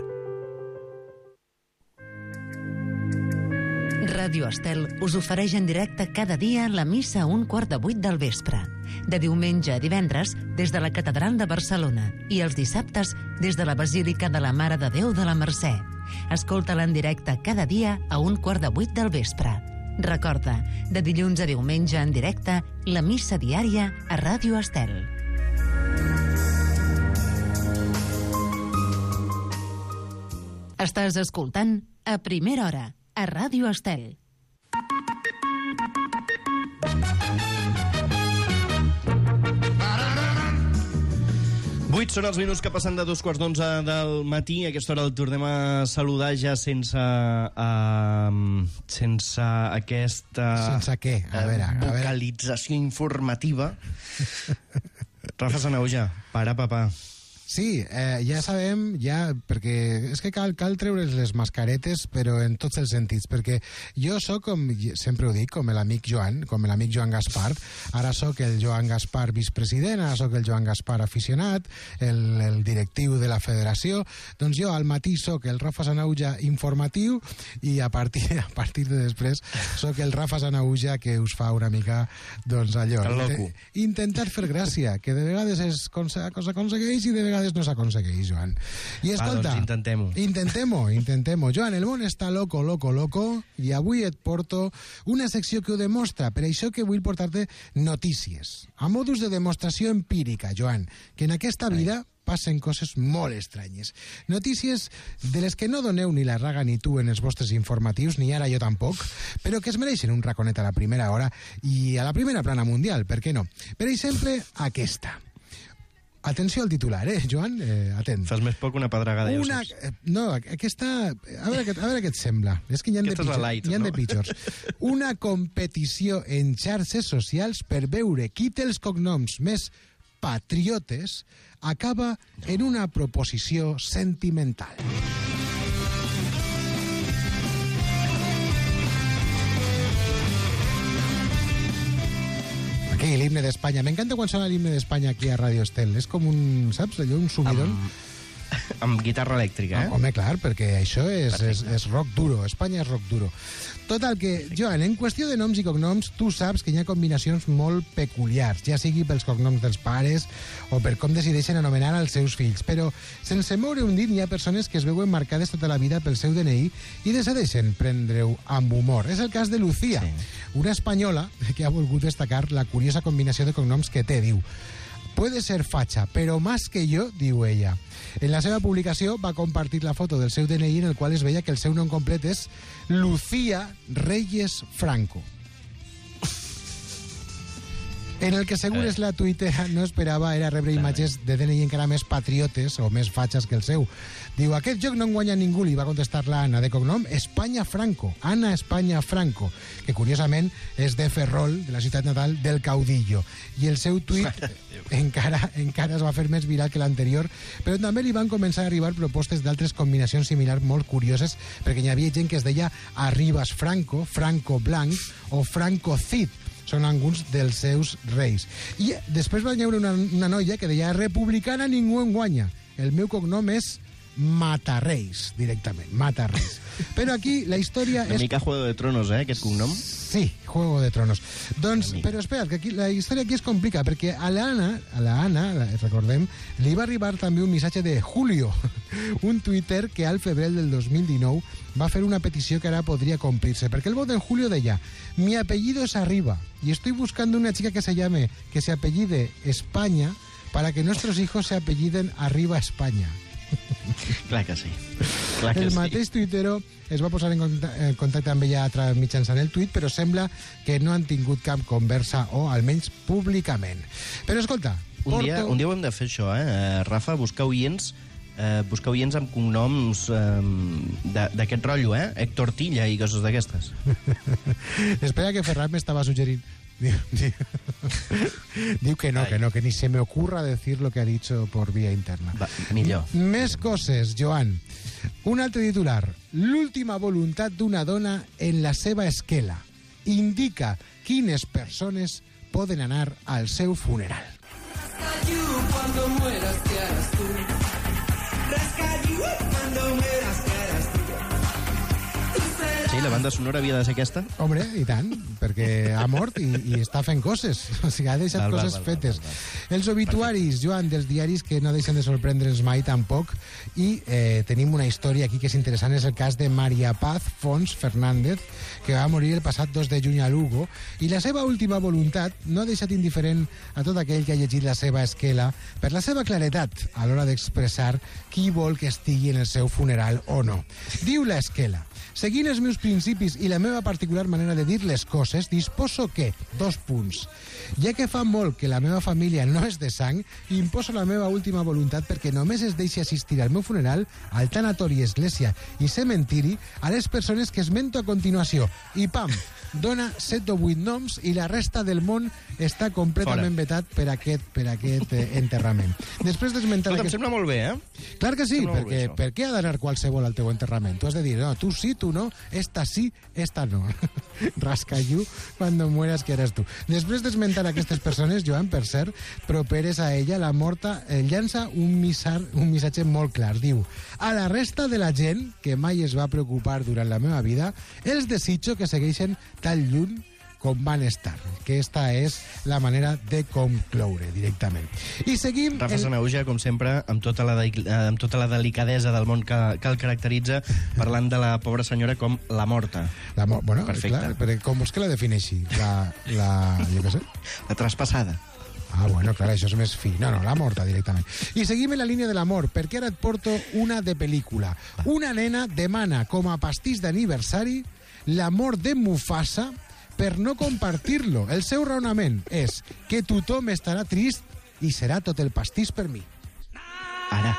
Ràdio Estel us ofereix en directe cada dia la missa a 7:15 del vespre. De diumenge a divendres, des de la Catedral de Barcelona, i els dissabtes, des de la Basílica de la Mare de Déu de la Mercè. Escolta-la en directe cada dia a 7:15 del vespre. Recorda, de dilluns a diumenge en directe, la missa diària a Ràdio Estel. Estàs escoltant A Primera Hora, a Ràdio Estel. Vuit són els minuts que passen de 2:15 del matí. A aquesta hora el tornem a saludar ja sense aquesta... Sense què? A veure. Vocalització informativa. Rafa Sanahuja, para, papà. Sí, ja sabem, perquè és que cal treure les mascaretes, però en tots els sentits, perquè jo sóc, com sempre ho dic, com l'amic Joan Gaspar. Ara sóc el Joan Gaspar vicepresident, ara sóc el Joan Gaspar aficionat, el directiu de la federació. Doncs jo al matí sóc el Rafa Sanauja informatiu i a partir de després sóc el Rafa Sanauja que us fa una mica, doncs allò, intentar fer gràcia, que de vegades s'aconsegueix i de vegades no s'aconsegueix, Joan. I escolta, doncs intentem-ho. Joan, el món està loco, i avui et porto una secció que ho demostra, per això que vull portar-te notícies, a modus de demostració empírica, Joan, que en aquesta vida passen coses molt estranyes. Notícies de les que no doneu ni la raga ni tu en els vostres informatius, ni ara jo tampoc, però que es mereixen un raconet a la primera hora i a la primera plana mundial, per què no? Per exemple, aquesta. Atenció al titular, Joan? Atent. Fas més poc una pedregada, ja ho saps. No, aquesta... A veure què et sembla. És que n'hi ha de pitjors. Una competició en xarxes socials per veure qui té els cognoms més patriotes acaba en una proposició sentimental. Aquí, l'himne d'Espanya. M'encanta quan sona l'himne d'Espanya aquí a Radio Estel. És com un, saps, allò, un subidon. Amb guitarra elèctrica, Home, clar, perquè això és rock duro. Espanya és rock duro. Total que, Joan, en qüestió de noms i cognoms, tu saps que hi ha combinacions molt peculiars, ja sigui pels cognoms dels pares o per com decideixen anomenar els seus fills. Però, sense moure un dit, hi ha persones que es veuen marcades tota la vida pel seu DNI i decideixen prendre-ho amb humor. És el cas de Lucía, una espanyola que ha volgut destacar la curiosa combinació de cognoms que té, diu. Puede ser facha, pero más que yo, diu ella. En la seva publicació va compartir la foto del seu DNI en el qual es veia que el seu nom complet és Lucía Reyes Franco. En el que segures la tuitera no esperava era rebre imatges de DNI encara més patriotes o més fatxes que el seu. Diu, aquest joc no en guanya ningú, li va contestar la Anna, de cognom Espanya Franco, Anna Espanya Franco, que curiosament és de Ferrol, de la ciutat natal del caudillo. I el seu tuit encara es va fer més viral que l'anterior, però també li van començar a arribar propostes d'altres combinacions similars molt curioses, perquè hi havia gent que es deia Arribas Franco, Franco Blanc o Franco Cid. Són alguns dels seus reis. I després va veure una noia que deia republicana ningú en guanya. El meu cognom és Matarreis, directament, Matarreis. Però aquí la història és... Una mica Juego de Tronos, aquest cognom? Sí, Juego de Tronos. Doncs, però espera, que aquí, la història aquí es complica, perquè a la Anna, recordem, li va arribar també un missatge de Julio, un tuiter que al febrer del 2019 va fer una petició que ara podria complir-se, perquè el vot de Julio deia, mi apellido es Arriba, y estoy buscando una chica que se apellide España, para que nuestros hijos se apelliden Arriba España. Clar que sí. El mateix tuitero es va posar en contacte amb ella mitjançant el tuit, però sembla que no han tingut cap conversa, o almenys públicament. Però escolta... Un dia ho hem de fer, això, Rafa, buscar oients amb cognoms d'aquest rotllo, Héctor Tilla i coses d'aquestes. Espera, que Ferran m'estava suggerint. Diu que no, que ni se me ocurra decir lo que ha dicho por vía interna. Millor. Més coses, Joan. Un altre titular. L'última voluntat d'una dona en la seva esquela indica quines persones poden anar al seu funeral. Cuando mueras, ¿qué harás tú? Cuando mueras, ¿qué harás tú? Sí, la banda sonora havia de ser aquesta? Hombre, i tant, perquè ha mort i està fent coses. O sigui, ha deixat coses fetes. Els obituaris, Joan, dels diaris que no deixen de sorprendre'ns mai tampoc, i tenim una història aquí que és interessant, és el cas de Maria Paz Fons Fernández, que va morir el passat 2 de juny a Lugo, i la seva última voluntat no ha deixat indiferent a tot aquell que ha llegit la seva esquela per la seva claretat a l'hora d'expressar qui vol que estigui en el seu funeral o no. Diu la esquela: seguint els meus principis i la meva particular manera de dir les coses, disposo que, 2 punts, ja que fa molt que la meva família no és de sang, imposo la meva última voluntat perquè només es deixi assistir al meu funeral, al tanatori, església i cementiri a les persones que esmento a continuació. I pam, dona 7 o 8 noms i la resta del món està completament vetat per aquest enterrament. Després d'esmentar... Em sembla molt bé, Clar que sí, perquè per què ha d'anar qualsevol al teu enterrament? Tu has de dir, no, tu sí, tu no, esta sí, esta no. Rascallú cuando mueras que eres tu. Després d'esmentar aquestes persones, Joan, per cert, properes a ella, la morta llança un missatge molt clar. Diu, a la resta de la gent que mai es va preocupar durant la meva vida, els desitjo que segueixen tan lluny com van estar. Aquesta és la manera de concloure directament. I seguim... Rafa Sanauja, com sempre, amb tota la delicadesa del món que el caracteritza, parlant de la pobra senyora com la morta. Bueno, perfecte. Clar, però com vols que la defineixi? Jo què sé? La traspassada. Ah, bueno, clar, això és més fi. No, la morta directament. I seguim en la línia de l'amor, perquè ara et porto una de pel·lícula. Una nena demana com a pastís d'aniversari l'amor de Mufasa per no compartir-lo. El seu raonament és que tothom estarà trist i serà tot el pastís per mi. Ara.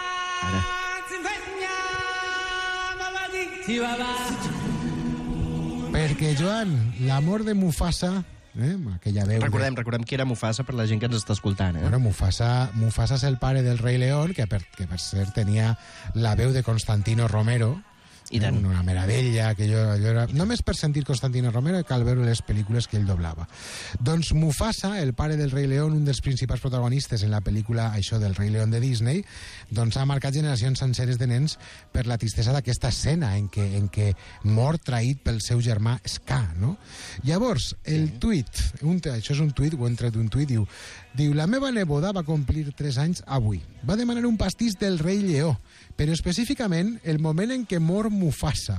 Perquè, Joan, l'amor de Mufasa... aquella veu... Recordem qui era Mufasa per la gent que ens està escoltant. Bueno, Mufasa és el pare del Rei León, que per cert tenia la veu de Constantino Romero, una meravella, que jo era... Només per sentir Constantino Romero cal veure les pel·lícules que ell doblava. Doncs Mufasa, el pare del Rei León, un dels principals protagonistes en la pel·lícula això del Rei León de Disney, doncs ha marcat generacions senceres de nens per la tristesa d'aquesta escena en què mor traït pel seu germà Scar, no? Llavors, el tuit, això és un tuit, ho he tret d'un tuit, diu, la meva neboda va complir 3 anys avui. Va demanar un pastís del Rei Lleó, però específicament el moment en què mor Mufasa.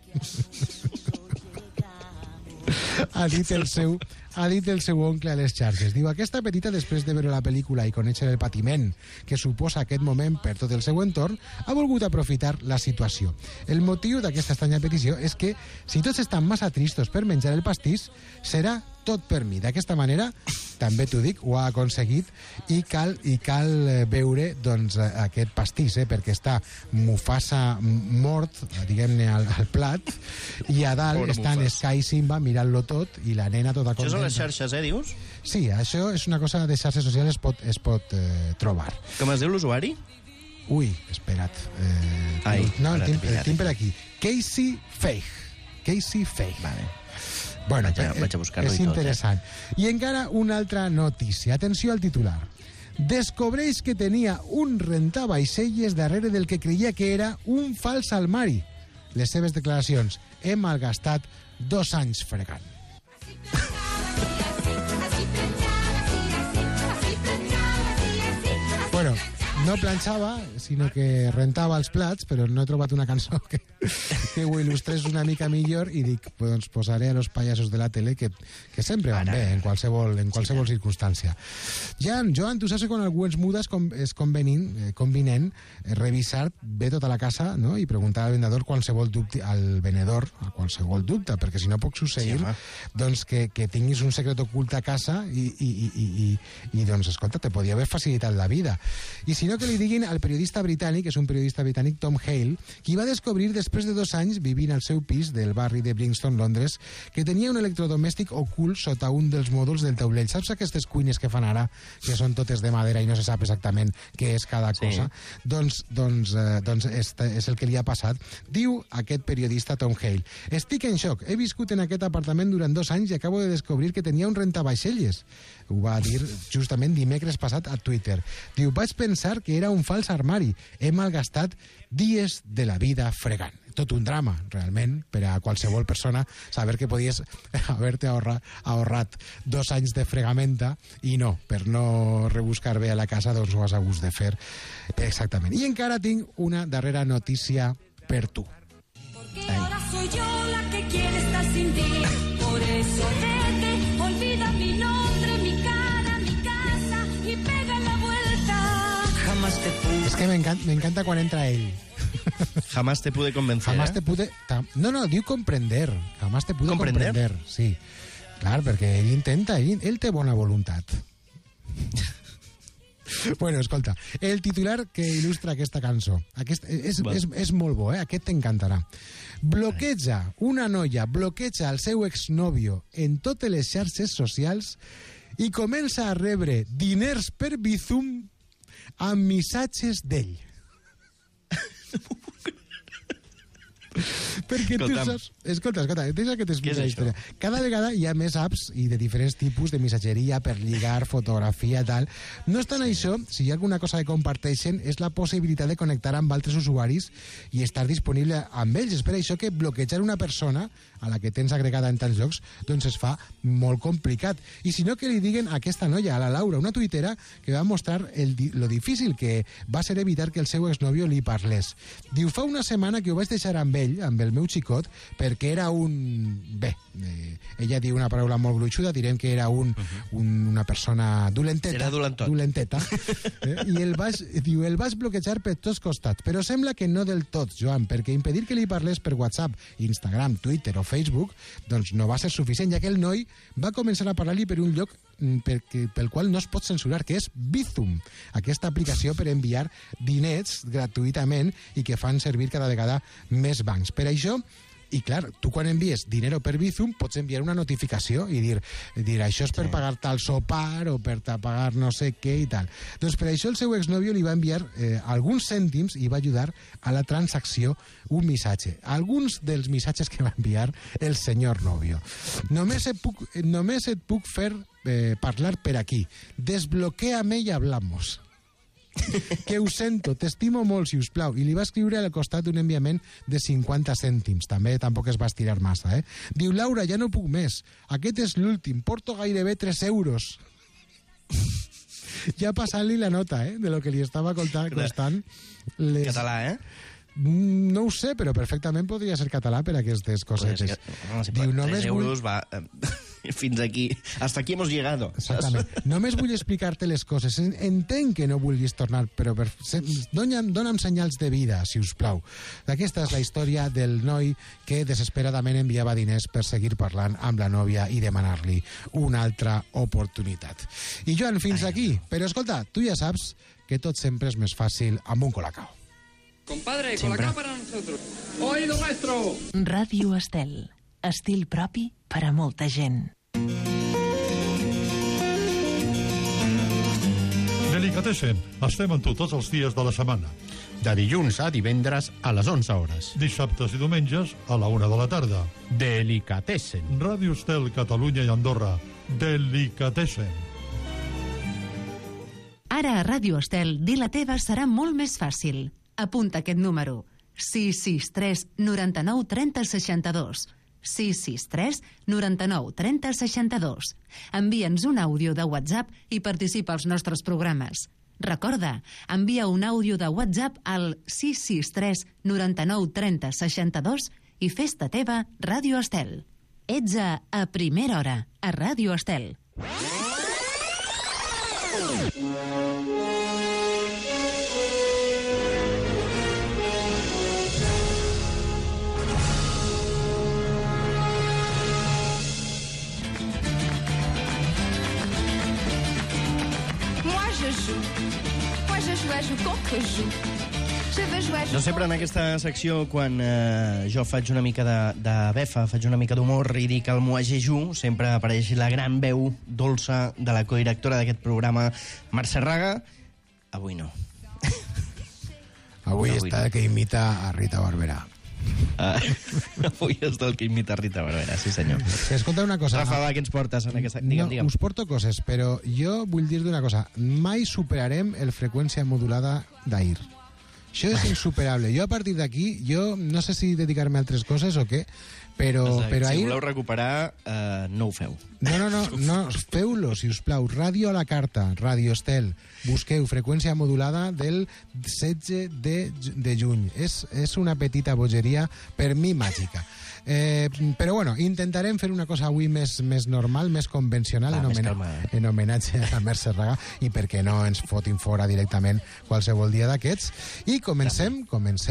ha dit el seu oncle a les xarxes. Diu, aquesta petita, després de veure la pel·lícula i conèixer el patiment que suposa aquest moment per tot el seu entorn, ha volgut aprofitar la situació. El motiu d'aquesta estranya petició és que, si tots estan massa tristos per menjar el pastís, serà tot per mi. D'aquesta manera, també t'ho dic, ho ha aconseguit i cal veure doncs, aquest pastís, perquè està Mufasa mort, diguem-ne, al plat, i a dalt estan Sky i Simba mirant-lo tot i la nena tota contenta. Això són les xarxes, dius? Sí, això és una cosa de xarxes socials, es pot trobar. Com es diu l'usuari? Ui, espera't. No, el tinc per aquí. Casey Feig. Vale. Bueno, vaig a buscar-lo és interessant. I encara una altra notícia. Atenció al titular. Descobreix que tenia un rentavaixelles darrere del que creia que era un fals armari. Les seves declaracions. He malgastat 2 anys fregant. Bueno, no planxava, sinó que rentava els plats, però no he trobat una cançó que ho il·lustrés una mica millor i dic, doncs posaré a los payasos de la tele que sempre van bé en qualsevol circumstància. Joan, tu saps que quan algú ens muda és convenient revisar bé tota la casa, no? I preguntar al venedor qualsevol dubte, perquè si no pot succeir doncs que tinguis un secret ocult a casa i doncs, escolta, te podia haver facilitat la vida. I si no, que li diguin al periodista britànic, és un periodista britànic, Tom Hale, qui va descobrir després de 2 anys vivint al seu pis del barri de Brixton, Londres, que tenia un electrodomèstic ocult sota un dels mòduls del taulell. Saps aquestes cuines que fan ara, que són totes de madera i no se sap exactament què és cada cosa? Doncs és el que li ha passat. Diu aquest periodista Tom Hale: estic en xoc, he viscut en aquest apartament durant 2 anys i acabo de descobrir que tenia un rentavaixelles. Ho va dir justament dimecres passat a Twitter. Diu, vaig pensar que era un fals armari. He malgastat dies de la vida fregant. Tot un drama, realment, per a qualsevol persona, saber que podies haver-te ahorrat 2 anys de fregamenta i no, per no rebuscar bé a la casa, doncs ho has hagut de fer exactament. I encara tinc una darrera notícia per tu. Ahora soy yo la que quiere estar sin ti. Por eso vete, olvida mi nombre, mi cara, mi casa y pega la vuelta. Jamás te pude... Es que me encanta quan entra ell. Jamás te pude convencer. Jamás te pude... No, diu comprender. Jamás te pude comprender. Sí. Clar, perquè ell intenta, ell té bona voluntat. Bueno, escolta, el titular que il·lustra aquesta cançó, és molt bo, aquest t'encantarà. Una noia bloqueja el seu exnòvio en totes les xarxes socials i comença a rebre diners per Bizum amb missatges d'ell. Perquè tu saps... Escolta, deixa que t'expliqui la història. Cada vegada hi ha més apps i de diferents tipus de missatgeria per lligar, fotografia i tal. No obstant això, si hi ha alguna cosa que comparteixen és la possibilitat de connectar amb altres usuaris i estar disponible amb ells. És per això que bloquejar una persona a la que tens agregada en tants llocs doncs es fa molt complicat. I si no, que li diguen a aquesta noia, a la Laura, una tuitera que va mostrar lo difícil que va ser evitar que el seu exnòvio li parlés. Diu, fa una setmana que ho vaig deixar amb ell, amb el meu xicot, perquè era ella diu una paraula molt gruixuda, direm que era una persona dolenteta. Era dolenteta. I el vaig bloquejar per tots costats. Però sembla que no del tot, Joan, perquè impedir que li parlés per WhatsApp, Instagram, Twitter o Facebook, doncs no va ser suficient, ja que el noi va començar a parlar-li per un lloc pel qual no es pot censurar, que és Bizum, aquesta aplicació per enviar diners gratuïtament i que fan servir cada vegada més bancs. Per això, i clar, tu quan envies dinero per Bizum pots enviar una notificació i dir això és per pagar tal sopar o per pagar no sé què i tal. Doncs per això el seu exnòvio li va enviar alguns cèntims i va ajudar a la transacció un missatge. Alguns dels missatges que va enviar el senyor novio. Només et puc fer parlar per aquí. Desbloquéame y hablamos. Que ho sento, t'estimo molt, si us plau. I li va escriure al costat d'un enviament de 50 cèntims. Tampoc es va estirar massa, Diu, Laura, ja no puc més. Aquest és l'últim, porto gairebé 3 euros. Ja passant-li la nota, de lo que li estava costant. Català, No ho sé, però perfectament podria ser català per aquestes cosetes. Diu, 3 euros va... Fins aquí. Hasta aquí hemos llegado. Exactament. Només vull explicar-te les coses. Entenc que no vulguis tornar, però dona'm senyals de vida, si us plau. Aquesta és la història del noi que desesperadament enviava diners per seguir parlant amb la nòvia i demanar-li una altra oportunitat. I Joan, fins aquí. Però escolta, tu ja saps que tot sempre és més fàcil amb un colacao. Compadre, colacao para nosotros. Oído maestro. Ràdio Estel. Estil propi per a molta gent. Delicatessen. Estem amb tu tots els dies de la setmana. De dilluns a divendres a les 11 hores. Dissabtes i diumenges a la 1 de la tarda. Delicatessen. Ràdio Estel, Catalunya i Andorra. Delicatessen. Ara a Ràdio Estel, dir la teva serà molt més fàcil. Apunta aquest número. 663 99 30 62. 663 99 30 62. Envia'ns un àudio de WhatsApp i participa als nostres programes. Recorda, envia un àudio de WhatsApp al 663 99 30 62 i fes-te teva Ràdio Estel. Ets a primera hora, a Ràdio Estel. No sempre en aquesta secció, quan jo faig una mica de befa, faig una mica d'humor i dic el Moi Jejú, sempre apareix la gran veu dolça de la codirectora d'aquest programa, Mercè Raga. Avui no. Avui està el que imita a Rita Barberà. Avui és del que imita Rita Barberà, sí senyor. Escolta una cosa. Rafa, va, què ens portes en aquesta... Digue'm. Us porto coses, però jo vull dir-te una cosa. Mai superarem el freqüència modulada d'ahir. Això és insuperable. Jo a partir d'aquí, jo no sé si dedicar-me a altres coses o què, però si ahir... voleu recuperar, no ho feu. No, feu-lo, si us plau. Ràdio a la carta, Ràdio Estel. Busqueu freqüència modulada del 16 de juny. És una petita bogeria, per mi màgica. Però bueno, intentarem fer una cosa avui més normal, més convencional, en homenatge a Mercè Raga, i perquè no ens fotin fora directament qualsevol dia d'aquests. I comencem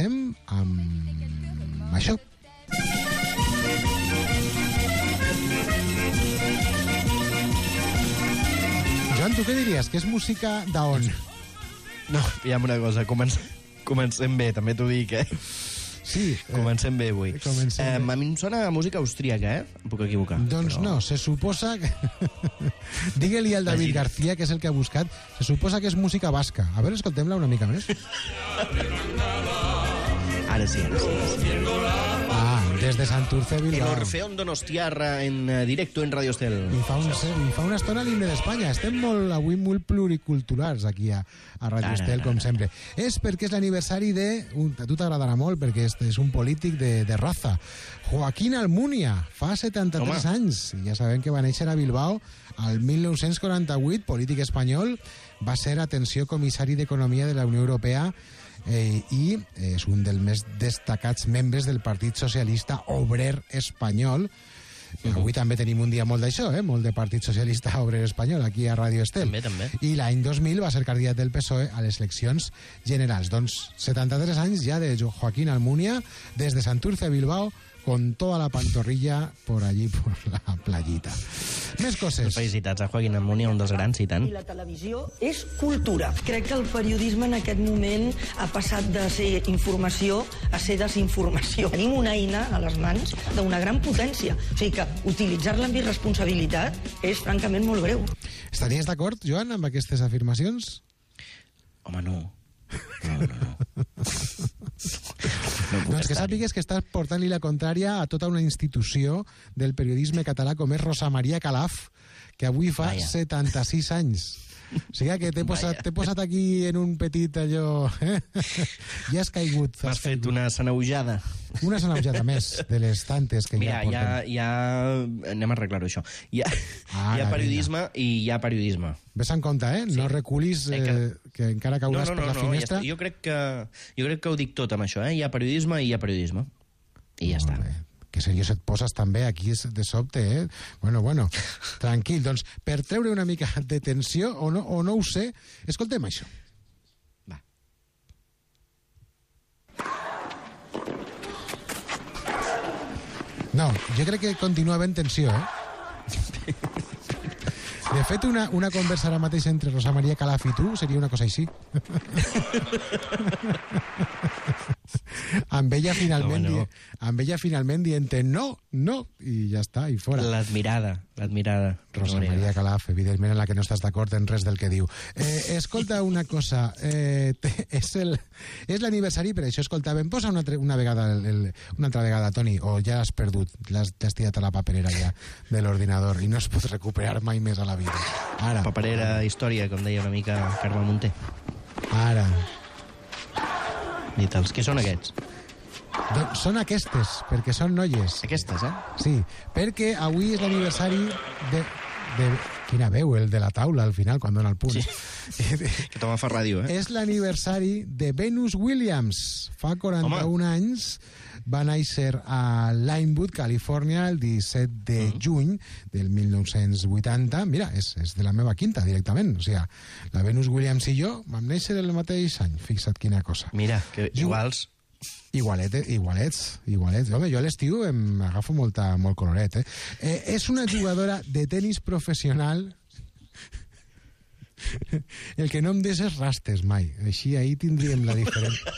amb això. Joan, Joan, tu què diries? Que és música d'on? No, aviam una cosa, comencem bé, també t'ho dic, Sí. Comencem bé avui. A mi em sona música austríaca, Em puc equivocar. Doncs no, se suposa que... Digue-li al David García, que és el que ha buscat, se suposa que és música basca. A veure, escoltem-la una mica més. Ara sí. Des de Santurce, Bilbao. El Orfeón Donostiarra en directo en Radio Estel. I fa una estona l'himne d'Espanya. Estem avui molt pluriculturals aquí a Radio Estel, com sempre. És perquè és l'aniversari de... A tu t'agradarà molt, perquè és un polític de raza. Joaquín Almunia, fa 73 anys. I ja sabem que va néixer a Bilbao al 1948, polític espanyol. Va ser, atenció, comissari d'Economia de la Unió Europea i és un dels més destacats membres del Partit Socialista Obrer Espanyol. Avui també tenim un dia molt d'això, molt de Partit Socialista Obrer Espanyol aquí a Radio Estel. També. I l'any 2000 va ser candidat del PSOE a les eleccions generals. Doncs 73 anys ja de Joaquín Almunia, des de Santurce a Bilbao, con toda la pantorrilla por allí, por la playita. Més coses. Felicitats a Joaquín Almunia, un dels grans, i tant. I la televisió és cultura. Crec que el periodisme en aquest moment ha passat de ser informació a ser desinformació. Tenim una eina a les mans d'una gran potència. O sigui que utilitzar-la amb irresponsabilitat és francament molt greu. Estaries d'acord, Joan, amb aquestes afirmacions? Home, no. Doncs que sàpigues que estàs portant-li la contrària a tota una institució del periodisme català com és Rosa Maria Calaf, que avui fa 76 anys. O sigui que t'he posat aquí en un petit allò... Ja has caigut. M'has fet una sanaujada. Una sanaujada més de les tantes que ja porten. Mira, anem a arreglar-ho, això. Hi ha periodisme i hi ha periodisme. Ves en compte, no reculis, que encara cauràs per la finestra. Jo crec que ho dic tot amb això, Hi ha periodisme i hi ha periodisme. I ja està. Que seriós et poses també aquí de sobte, Bueno, tranquil. Doncs, per treure una mica de tensió, o no ho sé, escoltem això. Va. No, jo crec que continua havent tensió, De fet, una conversa ara mateix entre Rosa Maria Calaf i tu seria una cosa així. Amb ella finalment dient no, i ja està, i fora. L'admirada. Rosa Maria Calaf, evidentment, en la que no estàs d'acord en res del que diu. Escolta una cosa, és l'aniversari, per això escoltàvem, posa una altra vegada, Toni, o ja l'has perdut, l'has tirat a la paperera ja de l'ordinador i no es pot recuperar mai més a la vida. Ara. Paperera història, com deia una mica Carme Munté. Ara. I tals, què són aquests? Doncs són aquestes, perquè són noies. Aquestes, Sí, perquè avui és l'aniversari de... Quina veu, el de la taula, al final, quan dona el punt. Sí. Que toma fa ràdio, És l'aniversari de Venus Williams. Fa 41 anys va néixer a Lynnwood, Califòrnia, el 17 de juny del 1980. Mira, és de la meva quinta, directament. O sigui, la Venus Williams i jo vam néixer el mateix any. Fixa't quina cosa. Mira, que iguals... Igualets. Home, jo a l'estiu m'agafo molt coloret, És una jugadora de tenis professional. El que no em des és rastes mai. Així ahir tindríem la diferència.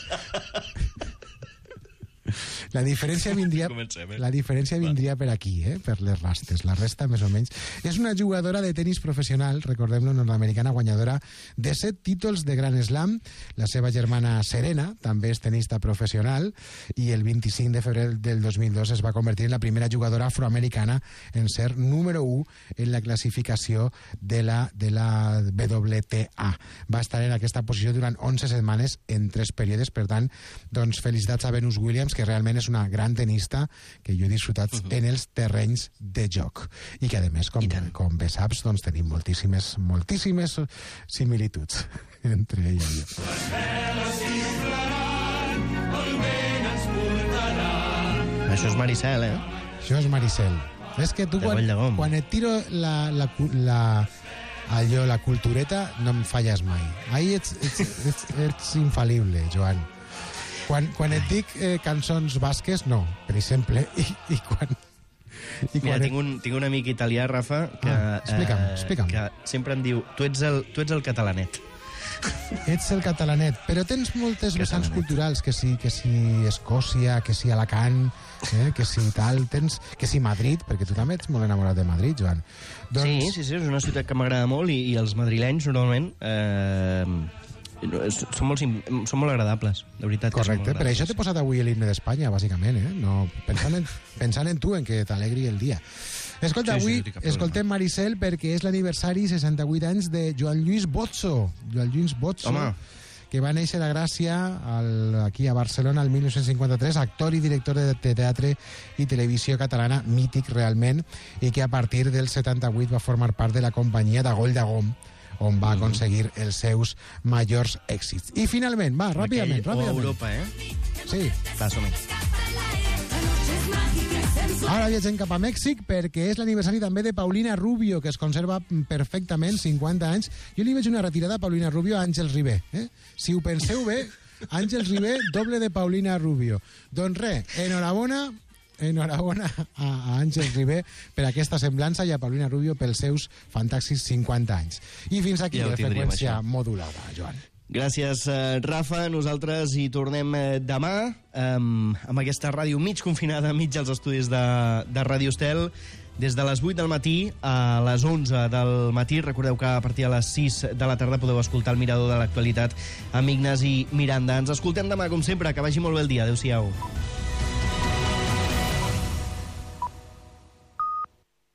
La diferència vindria per aquí, per les rastes. La resta, més o menys. És una jugadora de tenis professional, recordem-lo, nord-americana, guanyadora de 7 títols de Grand Slam. La seva germana Serena també és tenista professional i el 25 de febrer del 2002 es va convertir en la primera jugadora afroamericana en ser número 1 en la classificació de la WTA. Va estar en aquesta posició durant 11 setmanes en 3 períodes. Per tant, doncs, felicitats a Venus Williams, que realment és una gran tenista que jo he disfrutat en els terrenys de joc. I que, a més, com bé saps, doncs, tenim moltíssimes similituds entre ella i jo. Això és Maricel, Això és Maricel. És que tu, quan et tiro la cultureta, no em falles mai. Ahí ets infal·lible, Joan. Quan et dic cançons basques, no, per exemple, i Mira, tinc un amic italià, Rafa, que, explica'm. que sempre em diu tu ets el catalanet. Ets el catalanet, però tens moltes vessants culturals, que si Escòcia, que si Alacant, que si tal, que si Madrid, perquè tu també ets molt enamorat de Madrid, Joan. Sí, és una ciutat que m'agrada molt i els madrilenys normalment són molt agradables, de veritat. Correcte, per això t'he posat avui l'himne d'Espanya, bàsicament, no, pensant en tu, en que t'alegri el dia. Escolta, avui escoltem Maricel perquè és l'aniversari 68 anys de Joan Lluís Bozzo. Joan Lluís Bozzo, que va néixer a Gràcia, aquí a Barcelona, el 1953, actor i director de teatre i televisió catalana, mític realment, i que a partir del 78 va formar part de la companyia de Goll de Gom, on va aconseguir els seus majors èxits. I finalment, va, ràpidament. O Europa, Sí. Va, som-hi. Ara viatgem cap a Mèxic perquè és l'aniversari també de Paulina Rubio, que es conserva perfectament, 50 anys. Jo li veig una retirada a Paulina Rubio a Àngels Ribé. Si ho penseu bé, Àngels Ribé, doble de Paulina Rubio. Doncs res, enhorabona a Àngels Ribé per aquesta semblança i a Paulina Rubio pels seus fantàstics 50 anys. I fins aquí la freqüència modulada, Joan. Gràcies, Rafa. Nosaltres hi tornem demà amb aquesta ràdio mig confinada, mig als estudis de Ràdio Estel, des de les 8 del matí a les 11 del matí. Recordeu que a partir de les 6 de la tarda podeu escoltar el Mirador de l'Actualitat amb Ignasi Miranda. Ens escoltem demà, com sempre. Que vagi molt bé el dia. Adéu-siau.